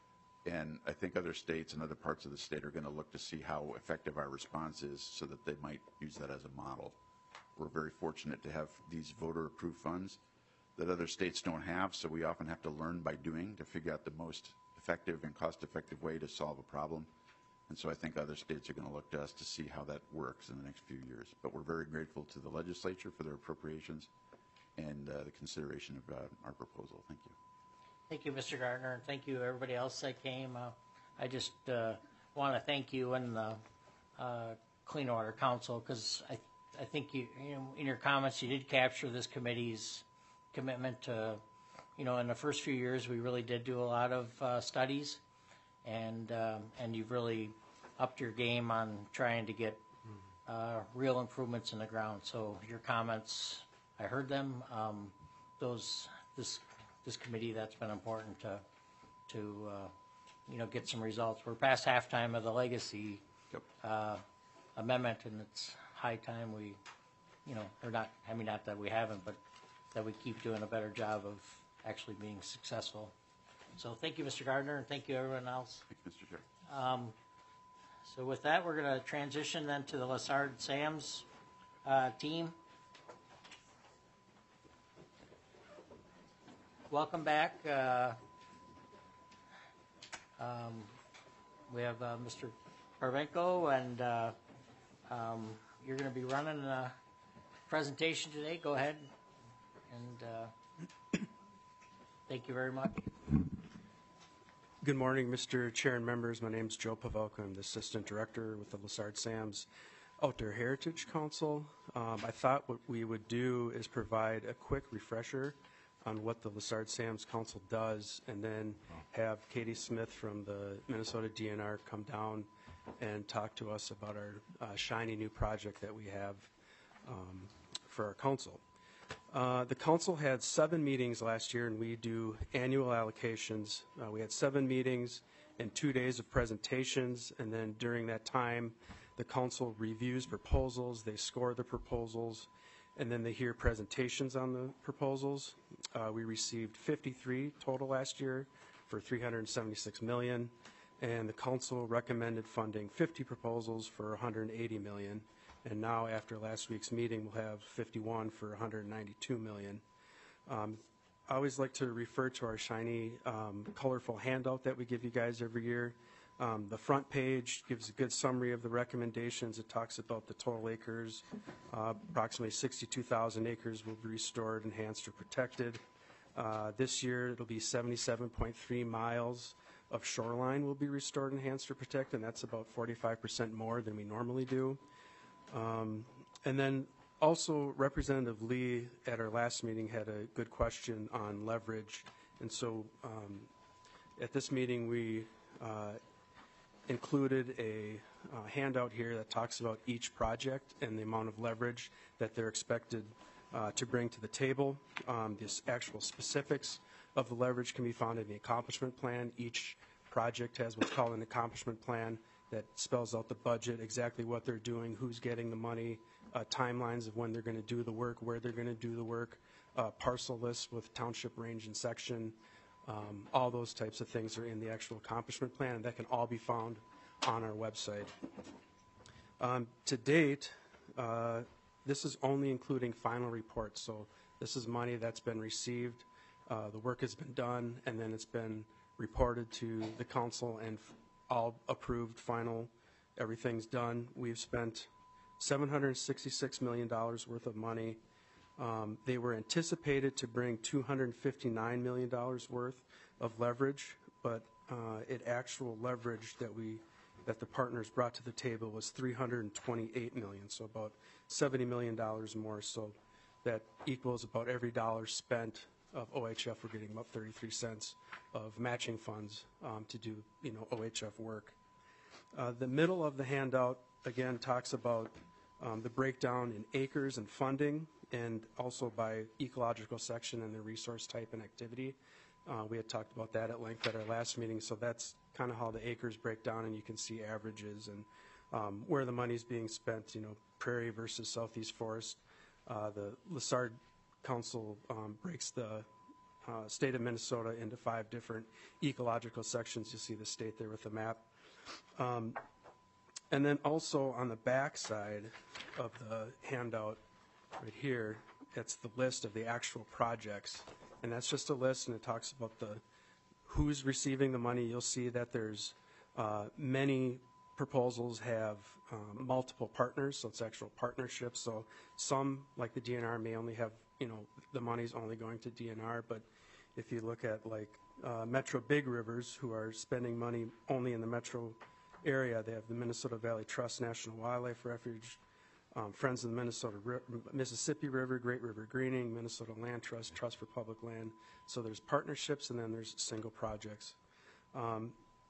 And I think other states and other parts of the state are going to look to see how effective our response is so that they might use that as a model. We're very fortunate to have these voter-approved funds that other states don't have, so we often have to learn by doing to figure out the most effective and cost-effective way to solve a problem. And so I think other states are going to look to us to see how that works in the next few years. But we're very grateful to the legislature for their appropriations and uh, the consideration of uh, our proposal. Thank you. Thank you, Mister Gardner, and thank you everybody else that came. Uh, I just uh, want to thank you and the uh, Clean Water Council because I, I think you, you know, in your comments you did capture this committee's commitment to, you know, in the first few years we really did do a lot of uh, studies, and um, and you've really upped your game on trying to get uh, real improvements in the ground. So your comments, I heard them. Um, those this. This committee, that's been important to, to uh, you know, get some results. We're past halftime of the legacy Yep. uh, amendment, and it's high time we, you know, or not. I mean, not that we haven't, but that we keep doing a better job of actually being successful. So, thank you, Mister Gardner, and thank you, everyone else. Thank you, Mister Chair. Um, so, with that, we're going to transition then to the Lessard Sams uh, team. Welcome back. Uh, um, we have uh, Mister Parvenko, and uh, um, you're going to be running a presentation today. Go ahead, and uh, thank you very much. Good morning, Mister Chair and members. My name is Joe Pavelka. I'm the Assistant Director with the Lessard Sams Outdoor Heritage Council. Um, I thought what we would do is provide a quick refresher on what the Lessard Sam's Council does, and then have Katie Smith from the Minnesota D N R come down and talk to us about our uh, shiny new project that we have um, for our council. Uh, the council had seven meetings last year, and we do annual allocations. Uh, we had seven meetings and two days of presentations, and then during that time, the council reviews proposals, they score the proposals, and then they hear presentations on the proposals. Uh, we received fifty-three total last year for three hundred seventy-six million dollars, and the council recommended funding fifty proposals for one hundred eighty million dollars. And now, after last week's meeting, we'll have fifty-one for one hundred ninety-two million dollars. Um, I always like to refer to our shiny, um, colorful handout that we give you guys every year. Um, the front page gives a good summary of the recommendations. It talks about the total acres. Uh, approximately sixty-two thousand acres will be restored, enhanced, or protected. Uh, this year, it'll be seventy-seven point three miles of shoreline will be restored, enhanced, or protected, and that's about forty-five percent more than we normally do. Um, and then also, Representative Lee at our last meeting had a good question on leverage. And so um, at this meeting, we uh, included a uh, handout here that talks about each project and the amount of leverage that they're expected uh, to bring to the table. Um, the actual specifics of the leverage can be found in the accomplishment plan. Each project has what's called an accomplishment plan that spells out the budget, exactly what they're doing, who's getting the money, uh, timelines of when they're going to do the work, where they're going to do the work, uh, parcel lists with township range and section. Um, all those types of things are in the actual accomplishment plan, and that can all be found on our website. Um, to date, uh, this is only including final reports, so this is money that's been received, uh, the work has been done, and then it's been reported to the council and all approved, final, everything's done. We've spent seven hundred sixty-six million dollars worth of money. Um, they were anticipated to bring two hundred fifty-nine million dollars worth of leverage, but uh, it actual leverage that we that the partners brought to the table was three hundred twenty-eight million dollars, so about seventy million dollars more. So that equals about every dollar spent of O H F, we're getting about thirty-three cents of matching funds um, to do, you know, O H F work. Uh, the middle of the handout, again, talks about um, the breakdown in acres and funding, and also by ecological section and the resource type and activity. Uh, we had talked about that at length at our last meeting, so that's kind of how the acres break down, and you can see averages and um, where the money's being spent, you know, prairie versus southeast forest. Uh, the Lessard Council um, breaks the uh, state of Minnesota into five different ecological sections. You see the state there with the map. Um, and then also on the back side of the handout right here, it's the list of the actual projects. And that's just a list, and it talks about the who's receiving the money. You'll see that there's uh, many proposals have um, multiple partners, so it's actual partnerships. So some, like the D N R, may only have, you know, the money's only going to D N R, but if you look at like uh, Metro Big Rivers, who are spending money only in the metro area, they have the Minnesota Valley Trust National Wildlife Refuge, um, Friends of the Minnesota Ri- Mississippi River, Great River Greening, Minnesota Land Trust, Trust for Public Land. So there's partnerships, and then there's single projects. Um,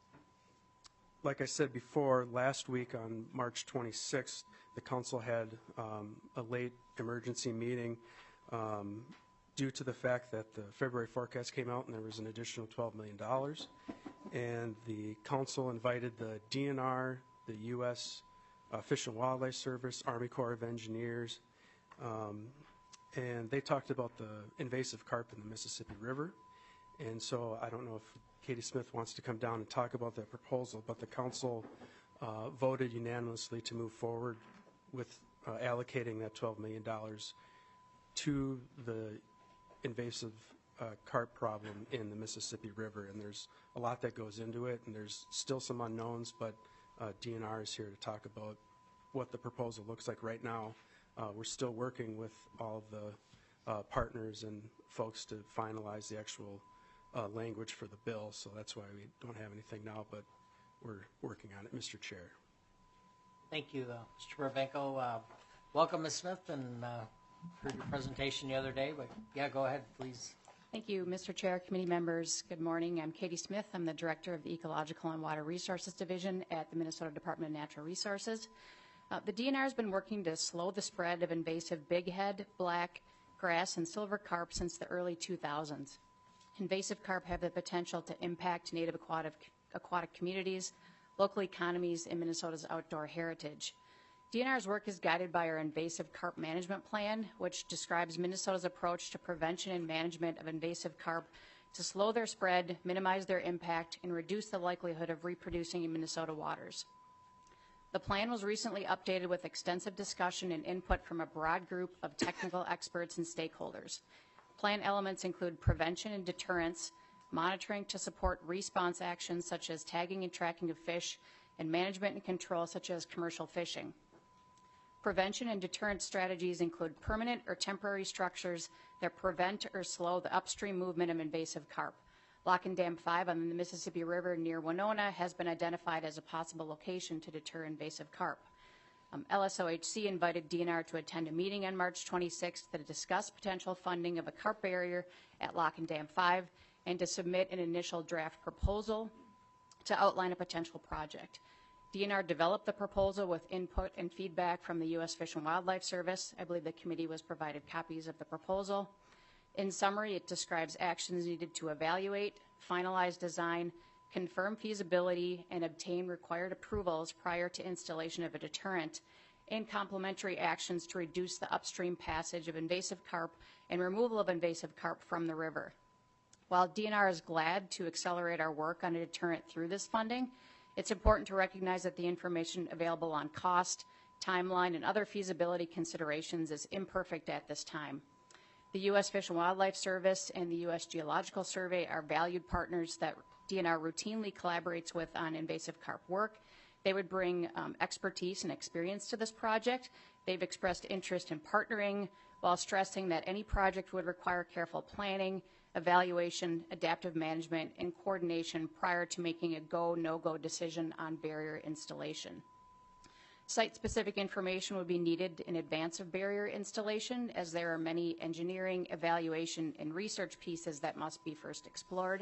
like I said before, last week on March twenty-sixth, the council had um, a late emergency meeting um, due to the fact that the February forecast came out and there was an additional twelve million dollars. And the council invited the D N R, the U S uh, Fish and Wildlife Service, Army Corps of Engineers, um, and they talked about the invasive carp in the Mississippi River. And so I don't know if Katie Smith wants to come down and talk about that proposal, but the council uh, voted unanimously to move forward with uh, allocating that twelve million dollars to the invasive uh, carp problem in the Mississippi River. And there's a lot that goes into it, and there's still some unknowns, but uh, D N R is here to talk about what the proposal looks like right now. Uh, we're still working with all of the uh, partners and folks to finalize the actual uh, language for the bill, so that's why we don't have anything now, but we're working on it, Mister Chair. Thank you, uh, Mister Burbanko. Uh, welcome, Miz Smith, and uh, heard your presentation the other day, but yeah, go ahead, please. Thank you, Mister Chair, committee members. Good morning. I'm Katie Smith. I'm the Director of the Ecological and Water Resources Division at the Minnesota Department of Natural Resources. Uh, the D N R has been working to slow the spread of invasive bighead, black, grass, and silver carp since the early two thousands. Invasive carp have the potential to impact native aquatic, aquatic communities, local economies, and Minnesota's outdoor heritage. D N R's work is guided by our invasive carp management plan, which describes Minnesota's approach to prevention and management of invasive carp to slow their spread, minimize their impact, and reduce the likelihood of reproducing in Minnesota waters. The plan was recently updated with extensive discussion and input from a broad group of technical experts and stakeholders. Plan elements include prevention and deterrence, monitoring to support response actions such as tagging and tracking of fish, and management and control such as commercial fishing. Prevention and deterrence strategies include permanent or temporary structures that prevent or slow the upstream movement of invasive carp. Lock and Dam five on the Mississippi River near Winona has been identified as a possible location to deter invasive carp. Um, L S O H C invited D N R to attend a meeting on March twenty-sixth to discuss potential funding of a carp barrier at Lock and Dam five and to submit an initial draft proposal to outline a potential project. D N R developed the proposal with input and feedback from the U S Fish and Wildlife Service. I believe the committee was provided copies of the proposal. In summary, it describes actions needed to evaluate, finalize design, confirm feasibility, and obtain required approvals prior to installation of a deterrent, and complementary actions to reduce the upstream passage of invasive carp and removal of invasive carp from the river. While D N R is glad to accelerate our work on a deterrent through this funding, it's important to recognize that the information available on cost, timeline, and other feasibility considerations is imperfect at this time. The U S Fish and Wildlife Service and the U S Geological Survey are valued partners that D N R routinely collaborates with on invasive carp work. They would bring um, expertise and experience to this project. They've expressed interest in partnering while stressing that any project would require careful planning, evaluation, adaptive management, and coordination prior to making a go, no-go decision on barrier installation. Site-specific information would be needed in advance of barrier installation, as there are many engineering, evaluation, and research pieces that must be first explored.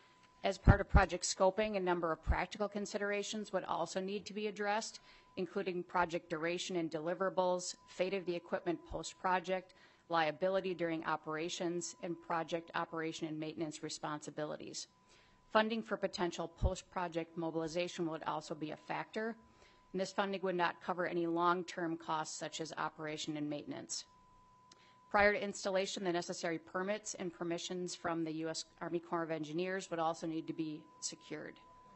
As part of project scoping, a number of practical considerations would also need to be addressed, including project duration and deliverables, fate of the equipment post-project, liability during operations, and project operation and maintenance responsibilities. Funding for potential post-project mobilization would also be a factor, and this funding would not cover any long-term costs such as operation and maintenance. Prior to installation, the necessary permits and permissions from the U S Army Corps of Engineers would also need to be secured.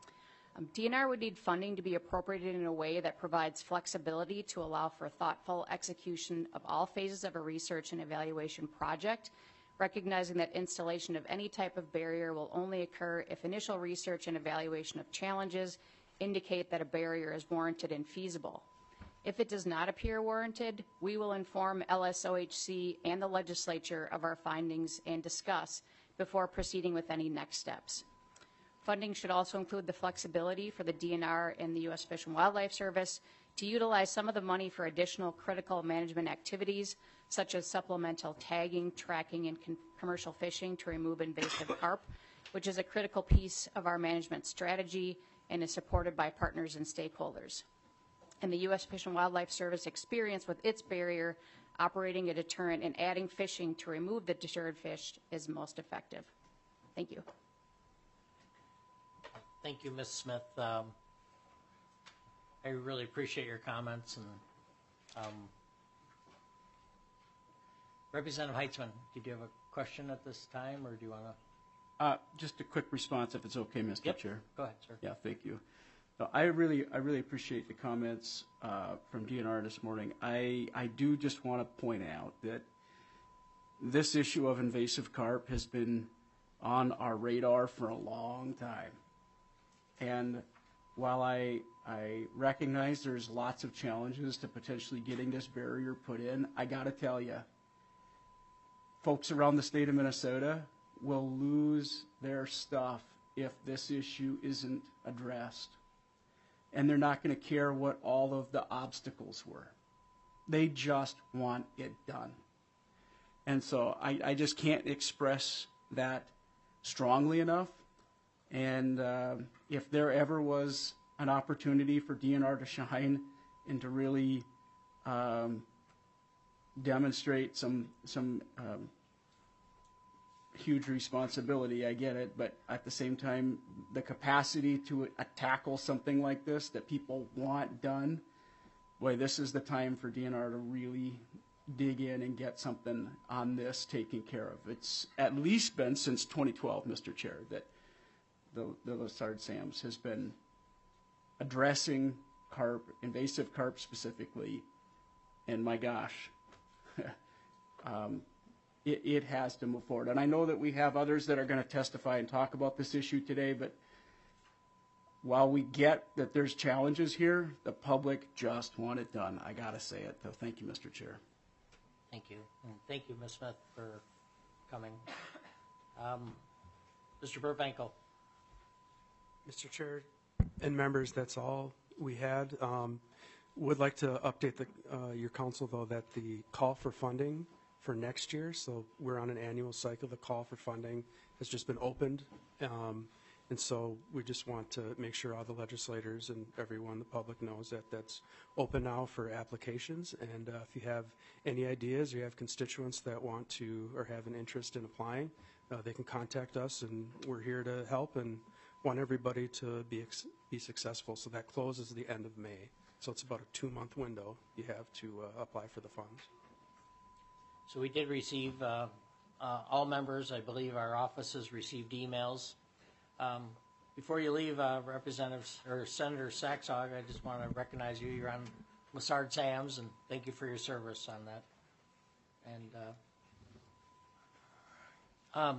Um, D N R would need funding to be appropriated in a way that provides flexibility to allow for thoughtful execution of all phases of a research and evaluation project, recognizing that installation of any type of barrier will only occur if initial research and evaluation of challenges indicate that a barrier is warranted and feasible. If it does not appear warranted, we will inform L S O H C and the legislature of our findings and discuss before proceeding with any next steps. Funding should also include the flexibility for the D N R and the U S Fish and Wildlife Service to utilize some of the money for additional critical management activities, such as supplemental tagging, tracking, and con- commercial fishing to remove invasive carp, which is a critical piece of our management strategy and is supported by partners and stakeholders. And the U S Fish and Wildlife Service experience with its barrier, operating a deterrent and adding fishing to remove the deterred fish is most effective. Thank you. Thank you, Miz Smith. Um, I really appreciate your comments. And um, Representative Heitzman, did you have a question at this time, or do you want to? Uh, just a quick response, if it's okay, Mister Yep. Chair. Go ahead, sir. Yeah, thank you. No, I really, I really appreciate the comments uh, from D N R this morning. I, I do just want to point out that this issue of invasive carp has been on our radar for a long time. And while I, I recognize there's lots of challenges to potentially getting this barrier put in, I got to tell you, folks around the state of Minnesota will lose their stuff if this issue isn't addressed. And they're not going to care what all of the obstacles were. They just want it done. And so I, I just can't express that strongly enough. And uh, if there ever was an opportunity for D N R to shine and to really um, demonstrate some some um, huge responsibility, I get it, but at the same time, the capacity to uh, tackle something like this that people want done, boy, this is the time for D N R to really dig in and get something on this taken care of. It's at least been since twenty twelve, Mister Chair, that the, the Lessard SAMS has been addressing carp, invasive carp specifically, and my gosh, um, it, it has to move forward. And I know that we have others that are going to testify and talk about this issue today, but while we get that there's challenges here, the public just want it done. I got to say it. So thank you, Mister Chair. Thank you. And thank you, Miz Smith, for coming. Um, Mister Burbanko. Mister Chair and members, that's all we had. Um, would like to update the, uh, your council, though, that the call for funding for next year, so we're on an annual cycle, the call for funding has just been opened. Um, and so we just want to make sure all the legislators and everyone, the public, knows that that's open now for applications. And uh, if you have any ideas or you have constituents that want to or have an interest in applying, uh, they can contact us, and we're here to help and want everybody to be ex- be successful. So that closes the end of May. So it's about a two-month window you have to uh, apply for the funds. So we did receive, uh, uh, all members, I believe our offices received emails. Um, before you leave, uh, Representative or Senator Saxog, I just want to recognize you. You're on Lessard SAMS, and thank you for your service on that. And uh, um,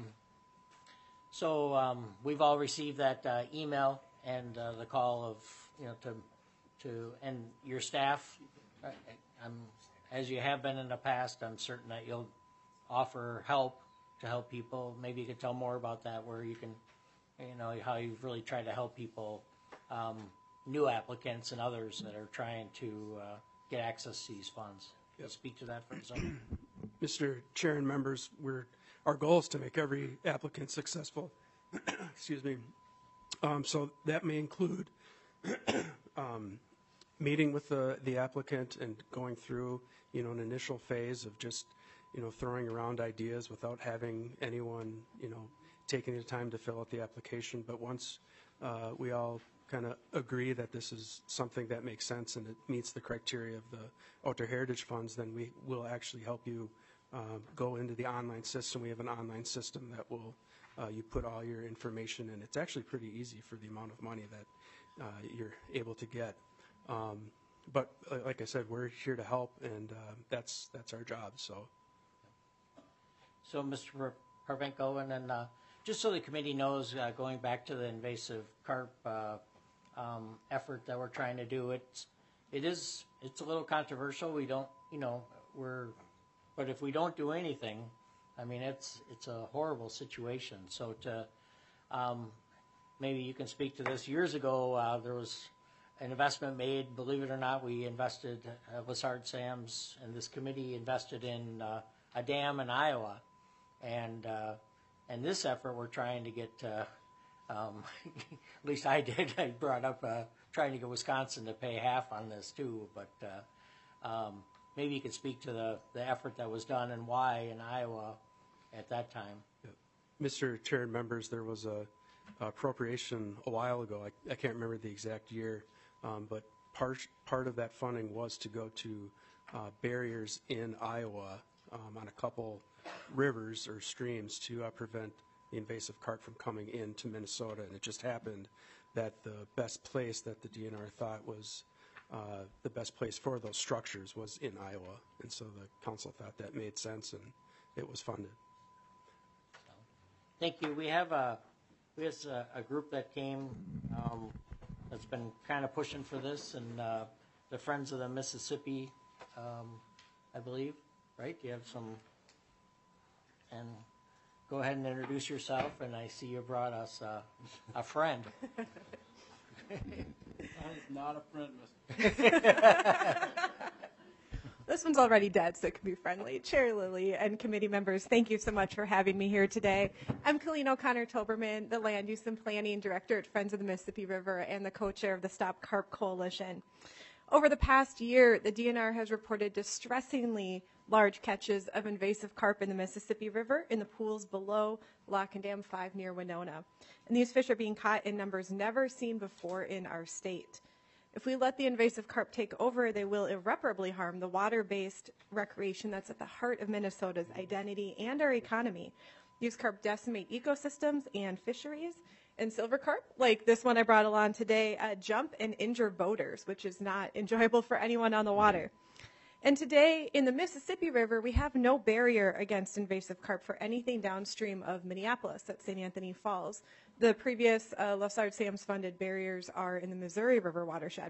so um, we've all received that uh, email and uh, the call of, you know, to to and your staff. I, I'm as you have been in the past. I'm certain that you'll offer help to help people. Maybe you could tell more about that, where you can, you know, how you've really tried to help people, um, new applicants and others that are trying to uh, get access to these funds. Yep. Speak to that for a second. Mister Chair and members, we're, our goal is to make every applicant successful. Excuse me. Um, so that may include um, meeting with the, the applicant and going through, you know, an initial phase of just, you know, throwing around ideas without having anyone, you know, taking the time to fill out the application. But once uh, we all kind of agree that this is something that makes sense and it meets the criteria of the Outdoor Heritage Funds, then we will actually help you uh, go into the online system. We have an online system that will, uh, you put all your information in. It's actually pretty easy for the amount of money that uh, you're able to get. Um, but uh, like I said, we're here to help, and uh, that's that's our job. So, so Mister Parvenko, and then uh, just so the committee knows, uh, going back to the invasive carp uh, um, effort that we're trying to do, it's it is it's a little controversial. We don't, you know, we're, but if we don't do anything, I mean, it's it's a horrible situation. So to um, maybe you can speak to this. Years ago, uh, there was an investment made. Believe it or not, we invested, uh, Lessard SAMS and this committee invested in uh, a dam in Iowa, and uh, and this effort we're trying to get. Uh, um, at least I did. I brought up uh, trying to get Wisconsin to pay half on this too. But uh, um, maybe you could speak to the the effort that was done and why in Iowa at that time. yeah. Mister Chair and members, there was a appropriation a while ago. I, I can't remember the exact year. Um, but part part of that funding was to go to uh, barriers in Iowa um, on a couple rivers or streams to uh, prevent the invasive carp from coming into Minnesota. And it just happened that the best place that the D N R thought was uh, the best place for those structures was in Iowa. And so the council thought that made sense, and it was funded. Thank you. We have a we have a, a group that came. Um, that's been kind of pushing for this, and uh, the Friends of the Mississippi, um, I believe, right? You have some, and go ahead and introduce yourself, and I see you brought us uh, a friend. That is not a friend, Mister The this one's already dead, so it can be friendly. Chair Lilly and committee members, thank you so much for having me here today. I'm Colleen O'Connor Toberman, the Land Use and Planning Director at Friends of the Mississippi River and the co-chair of the Stop Carp Coalition. Over the past year, the D N R has reported distressingly large catches of invasive carp in the Mississippi River in the pools below Lock and Dam five near Winona. And these fish are being caught in numbers never seen before in our state. If we let the invasive carp take over, they will irreparably harm the water-based recreation that's at the heart of Minnesota's identity and our economy. These carp decimate ecosystems and fisheries, and silver carp, like this one I brought along today, uh, jump and injure boaters, which is not enjoyable for anyone on the water. And today, in the Mississippi River, we have no barrier against invasive carp for anything downstream of Minneapolis at Saint Anthony Falls. The previous uh, Lessard-Sams funded barriers are in the Missouri River watershed.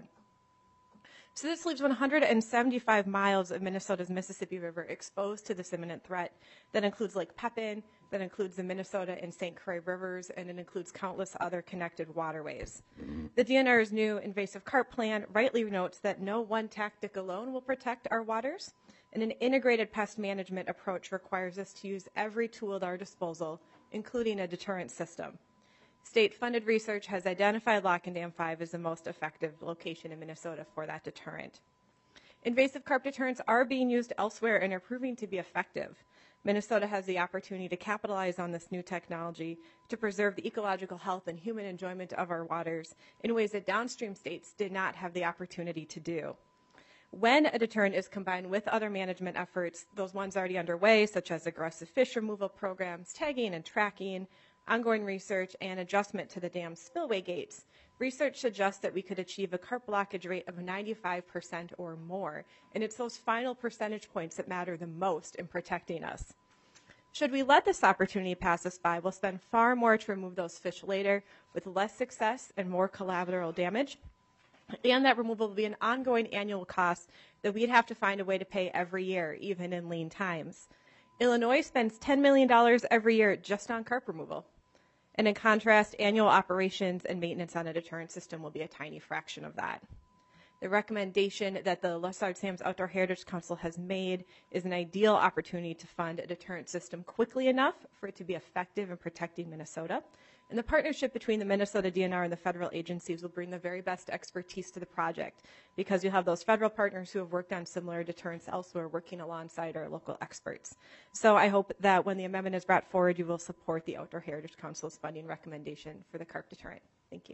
So this leaves one hundred seventy-five miles of Minnesota's Mississippi River exposed to this imminent threat. That includes Lake Pepin, that includes the Minnesota and Saint Croix rivers, and it includes countless other connected waterways. The D N R's new invasive carp plan rightly notes that no one tactic alone will protect our waters, and an integrated pest management approach requires us to use every tool at our disposal, including a deterrent system. State-funded research has identified Lock and Dam five as the most effective location in Minnesota for that deterrent. Invasive carp deterrents are being used elsewhere and are proving to be effective. Minnesota has the opportunity to capitalize on this new technology to preserve the ecological health and human enjoyment of our waters in ways that downstream states did not have the opportunity to do. When a deterrent is combined with other management efforts, those ones already underway, such as aggressive fish removal programs, tagging and tracking, ongoing research, and adjustment to the dam spillway gates, research suggests that we could achieve a carp blockage rate of ninety-five percent or more, and it's those final percentage points that matter the most in protecting us. Should we let this opportunity pass us by, we'll spend far more to remove those fish later with less success and more collateral damage, and that removal will be an ongoing annual cost that we'd have to find a way to pay every year, even in lean times. Illinois spends ten million dollars every year just on carp removal. And in contrast, annual operations and maintenance on a deterrent system will be a tiny fraction of that. The recommendation that the Lessard-Sams Outdoor Heritage Council has made is an ideal opportunity to fund a deterrent system quickly enough for it to be effective in protecting Minnesota. And the partnership between the Minnesota D N R and the federal agencies will bring the very best expertise to the project, because you have those federal partners who have worked on similar deterrents elsewhere working alongside our local experts. So I hope that when the amendment is brought forward, you will support the Outdoor Heritage Council's funding recommendation for the carp deterrent. Thank you.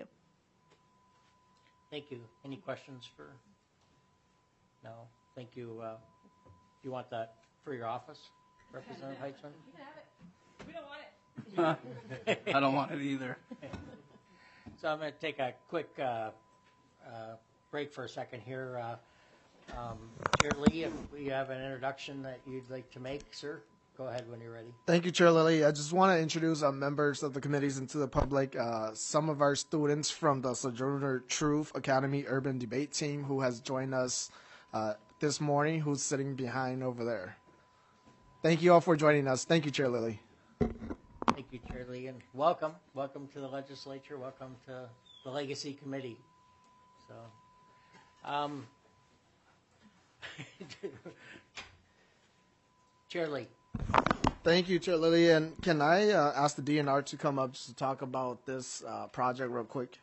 Thank you. Any questions for? No. Thank you. Uh, you want that for your office, Representative Heitzman? You can have it. We don't want it. I don't want it either. So I'm going to take a quick uh, uh, break for a second here. Uh, um, Chair Lee, if we have an introduction that you'd like to make, sir, go ahead when you're ready. Thank you, Chair Lilly. I just want to introduce our members of the committees and to the public, uh, some of our students from the Sojourner Truth Academy Urban Debate Team who has joined us uh, this morning, who's sitting behind over there. Thank you all for joining us. Thank you, Chair Lilly. Thank you, Chair Lee, and welcome. Welcome to the legislature. Welcome to the Legacy Committee. So, um, Chair Lee. Thank you, Chair Lilly. And can I uh, ask the D N R to come up to talk about this uh, project real quick?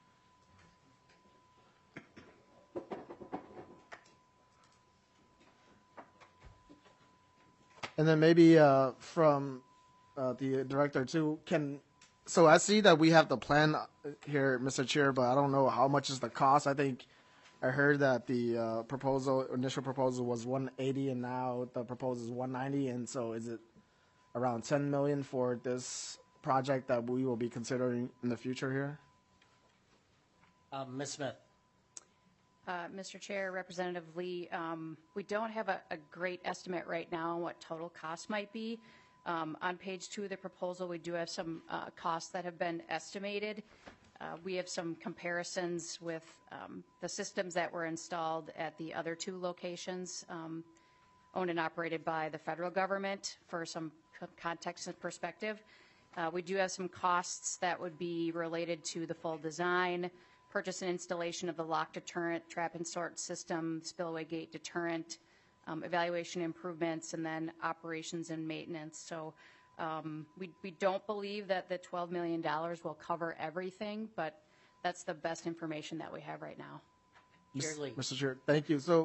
And then maybe uh, from uh, the director too, can, so I see that we have the plan here, Mister Chair, but I don't know how much is the cost. I think I heard that the uh, proposal, initial proposal was one eighty, and now the proposal is one ninety, and so is it around ten million for this project that we will be considering in the future here? Um, Miz Smith. Uh, Mister Chair, Representative Lee, um, we don't have a, a great estimate right now on what total cost might be. Um, on page two of the proposal, we do have some uh, costs that have been estimated. Uh, we have some comparisons with um, the systems that were installed at the other two locations, um, owned and operated by the federal government, for some context and perspective. Uh, we do have some costs that would be related to the full design, purchase and installation of the lock deterrent, trap and sort system, spillway gate deterrent, um, evaluation improvements, and then operations and maintenance. So um, we, we don't believe that the twelve million dollars will cover everything, but that's the best information that we have right now. Chair Lee. Mister Chair, thank you. So,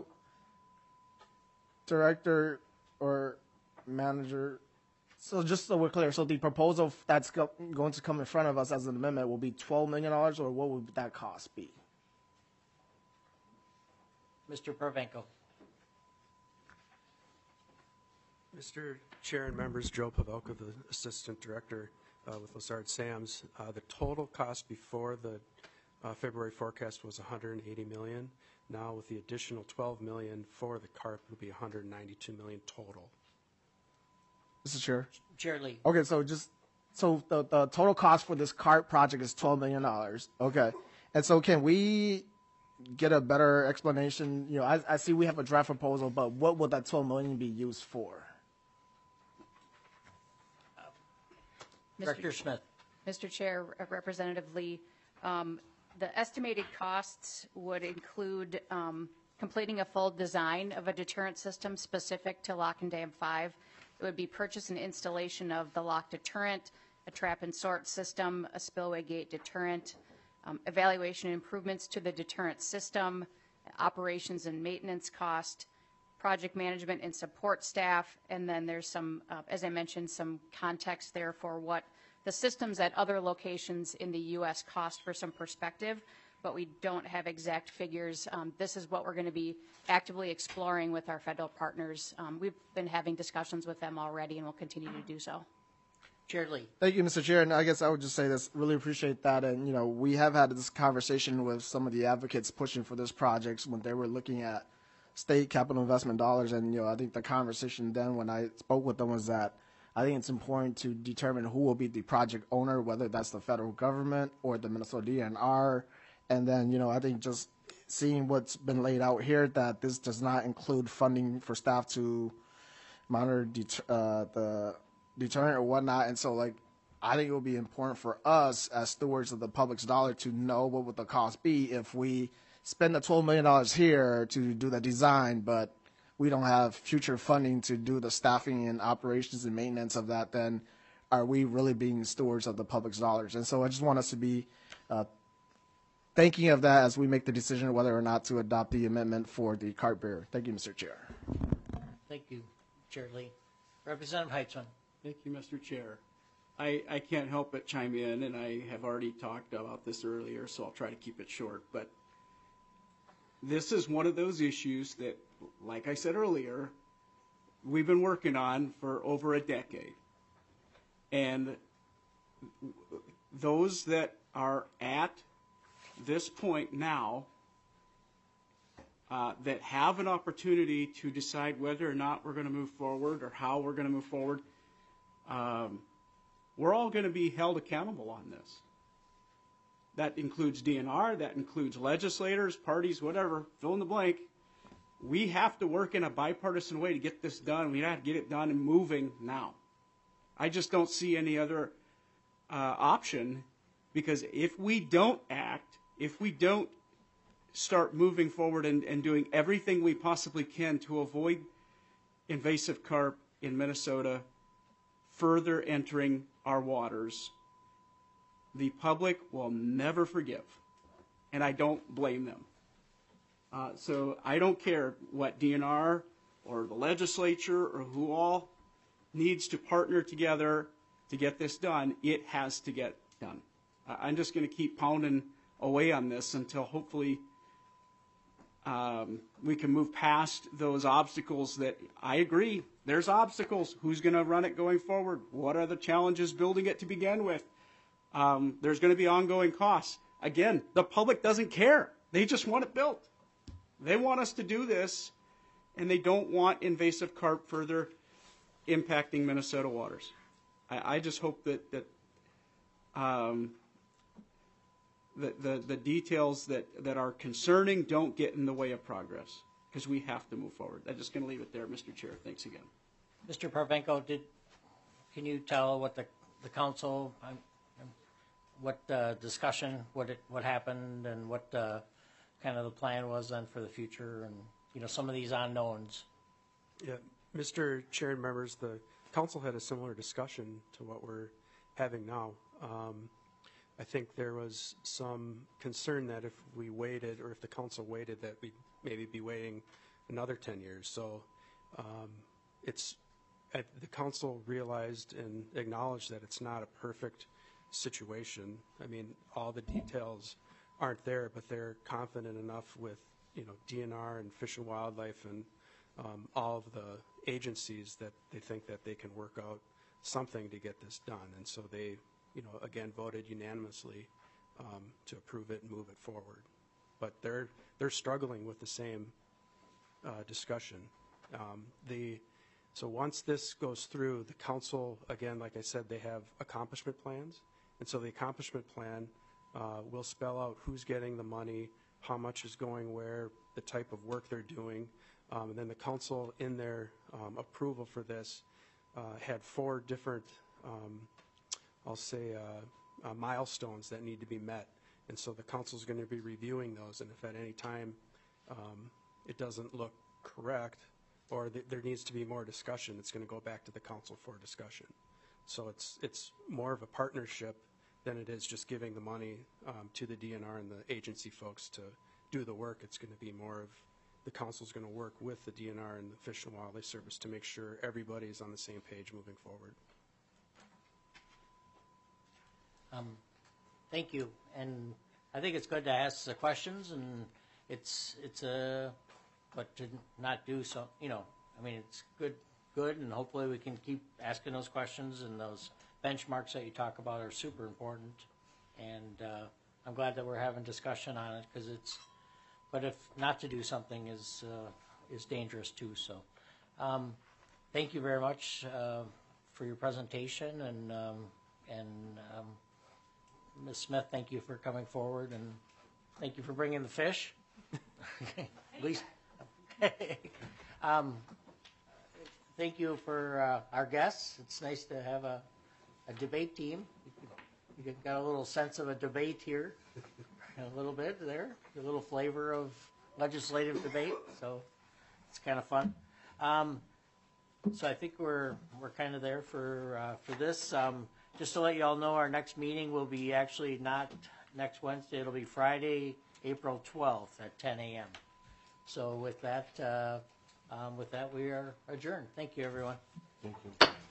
Director or Manager, so just so we're clear, so the proposal that's go, going to come in front of us as an amendment will be twelve million dollars, or what would that cost be? Mister Pervenko. Mister Chair and members, Joe Pavelka, the Assistant Director uh, with Lazard Sams. Uh, the total cost before the uh, February forecast was one hundred eighty million dollars. Now with the additional twelve million dollars for the CARP, it will be one hundred ninety-two million dollars total. Mister Chair. Chair Lee. Okay, so just so the, the total cost for this CART project is twelve million dollars. Okay, and so can we get a better explanation? You know, I, I see we have a draft proposal, but what would that twelve million dollars be used for? Director Smith. Mister Chair, Representative Lee, um, the estimated costs would include um, completing a full design of a deterrent system specific to Lock and Dam five. It would be purchase and installation of the lock deterrent, a trap and sort system, a spillway gate deterrent, um, evaluation and improvements to the deterrent system, operations and maintenance cost, project management and support staff, and then there's some, uh, as I mentioned, some context there for what the systems at other locations in the U S cost for some perspective, but we don't have exact figures. Um, this is what we're going to be actively exploring with our federal partners. Um, we've been having discussions with them already, and we'll continue to do so. Chair Lee. Thank you, Mister Chair. And I guess I would just say this, really appreciate that. And, you know, we have had this conversation with some of the advocates pushing for this project when they were looking at state capital investment dollars. And, you know, I think the conversation then when I spoke with them was that I think it's important to determine who will be the project owner, whether that's the federal government or the Minnesota D N R. And then, you know, I think just seeing what's been laid out here, that this does not include funding for staff to monitor det- uh, the deterrent or whatnot. And so, like, I think it will be important for us as stewards of the public's dollar to know what would the cost be if we spend the twelve million dollars here to do the design, but we don't have future funding to do the staffing and operations and maintenance of that, then are we really being stewards of the public's dollars? And so I just want us to be uh, thinking of that as we make the decision whether or not to adopt the amendment for the CART bearer. Thank you, Mister Chair. Thank you, Chair Lee. Representative Heitzman. Thank you, Mister Chair. I, I can't help but chime in, and I have already talked about this earlier, so I'll try to keep it short. But this is one of those issues that, like I said earlier, we've been working on for over a decade. And those that are at this point now uh, that have an opportunity to decide whether or not we're going to move forward or how we're going to move forward, um, we're all going to be held accountable on this. That includes D N R, that includes legislators, parties, whatever, fill in the blank. We have to work in a bipartisan way to get this done. We have to get it done and moving now. I just don't see any other uh, option, because if we don't act, if we don't start moving forward and, and doing everything we possibly can to avoid invasive carp in Minnesota further entering our waters, the public will never forgive, and I don't blame them. Uh, so I don't care what D N R or the legislature or who all needs to partner together to get this done. It has to get done. Uh, I'm just going to keep pounding away on this until hopefully um, we can move past those obstacles that I agree. There's obstacles. Who's going to run it going forward? What are the challenges building it to begin with? Um, there's going to be ongoing costs. Again, the public doesn't care. They just want it built. They want us to do this, and they don't want invasive carp further impacting Minnesota waters. I, I just hope that, that um, the, the, the details that, that are concerning don't get in the way of progress, because we have to move forward. I'm just going to leave it there, Mister Chair. Thanks again. Mister Parvenko, did, can you tell what the, the council, um, what uh, discussion, what it, what happened, and what uh, kind of the plan was then for the future, and you know some of these unknowns? Yeah, Mister Chair and members, the council had a similar discussion to what we're having now. Um, I think there was some concern that if we waited, or if the council waited, that we'd maybe be waiting another ten years. So um, it's, I, the council realized and acknowledged that it's not a perfect situation. I mean, all the details aren't there, but they're confident enough with, you know, D N R and Fish and Wildlife and um, all of the agencies that they think that they can work out something to get this done. And so they, you know, again, voted unanimously um, to approve it and move it forward. But they're they're struggling with the same uh, discussion. Um, the so once this goes through, the council, again, like I said, they have accomplishment plans, and so the accomplishment plan uh, will spell out who's getting the money, how much is going where, the type of work they're doing, um, and then the council, in their um, approval for this, uh, had four different, um, I'll say, uh, uh, milestones that need to be met. And so the council is going to be reviewing those, and if at any time um, it doesn't look correct, or th there needs to be more discussion, it's going to go back to the council for discussion. So it's it's more of a partnership than it is just giving the money um, to the D N R and the agency folks to do the work. It's going to be more of the council's going to work with the D N R and the Fish and Wildlife Service to make sure everybody's on the same page moving forward. Um, thank you, and I think it's good to ask the questions, and it's it's a but to not do so. You know, I mean, it's good, good, and hopefully we can keep asking those questions, and those benchmarks that you talk about are super important. And uh, I'm glad that we're having discussion on it, because it's. But if not to do something is uh, is dangerous too. So, um, thank you very much uh, for your presentation, and um, and. Um, Miz Smith, thank you for coming forward, and thank you for bringing the fish. At least, um, thank you for uh, our guests. It's nice to have a, a debate team. You got a little sense of a debate here, a little bit there, a little flavor of legislative debate. So it's kind of fun. Um, so I think we're we're kind of there for uh, for this. Um, Just to let you all know, our next meeting will be actually not next Wednesday. It'll be Friday, April twelfth at ten a m So with that, uh, um, with that, we are adjourned. Thank you, everyone. Thank you.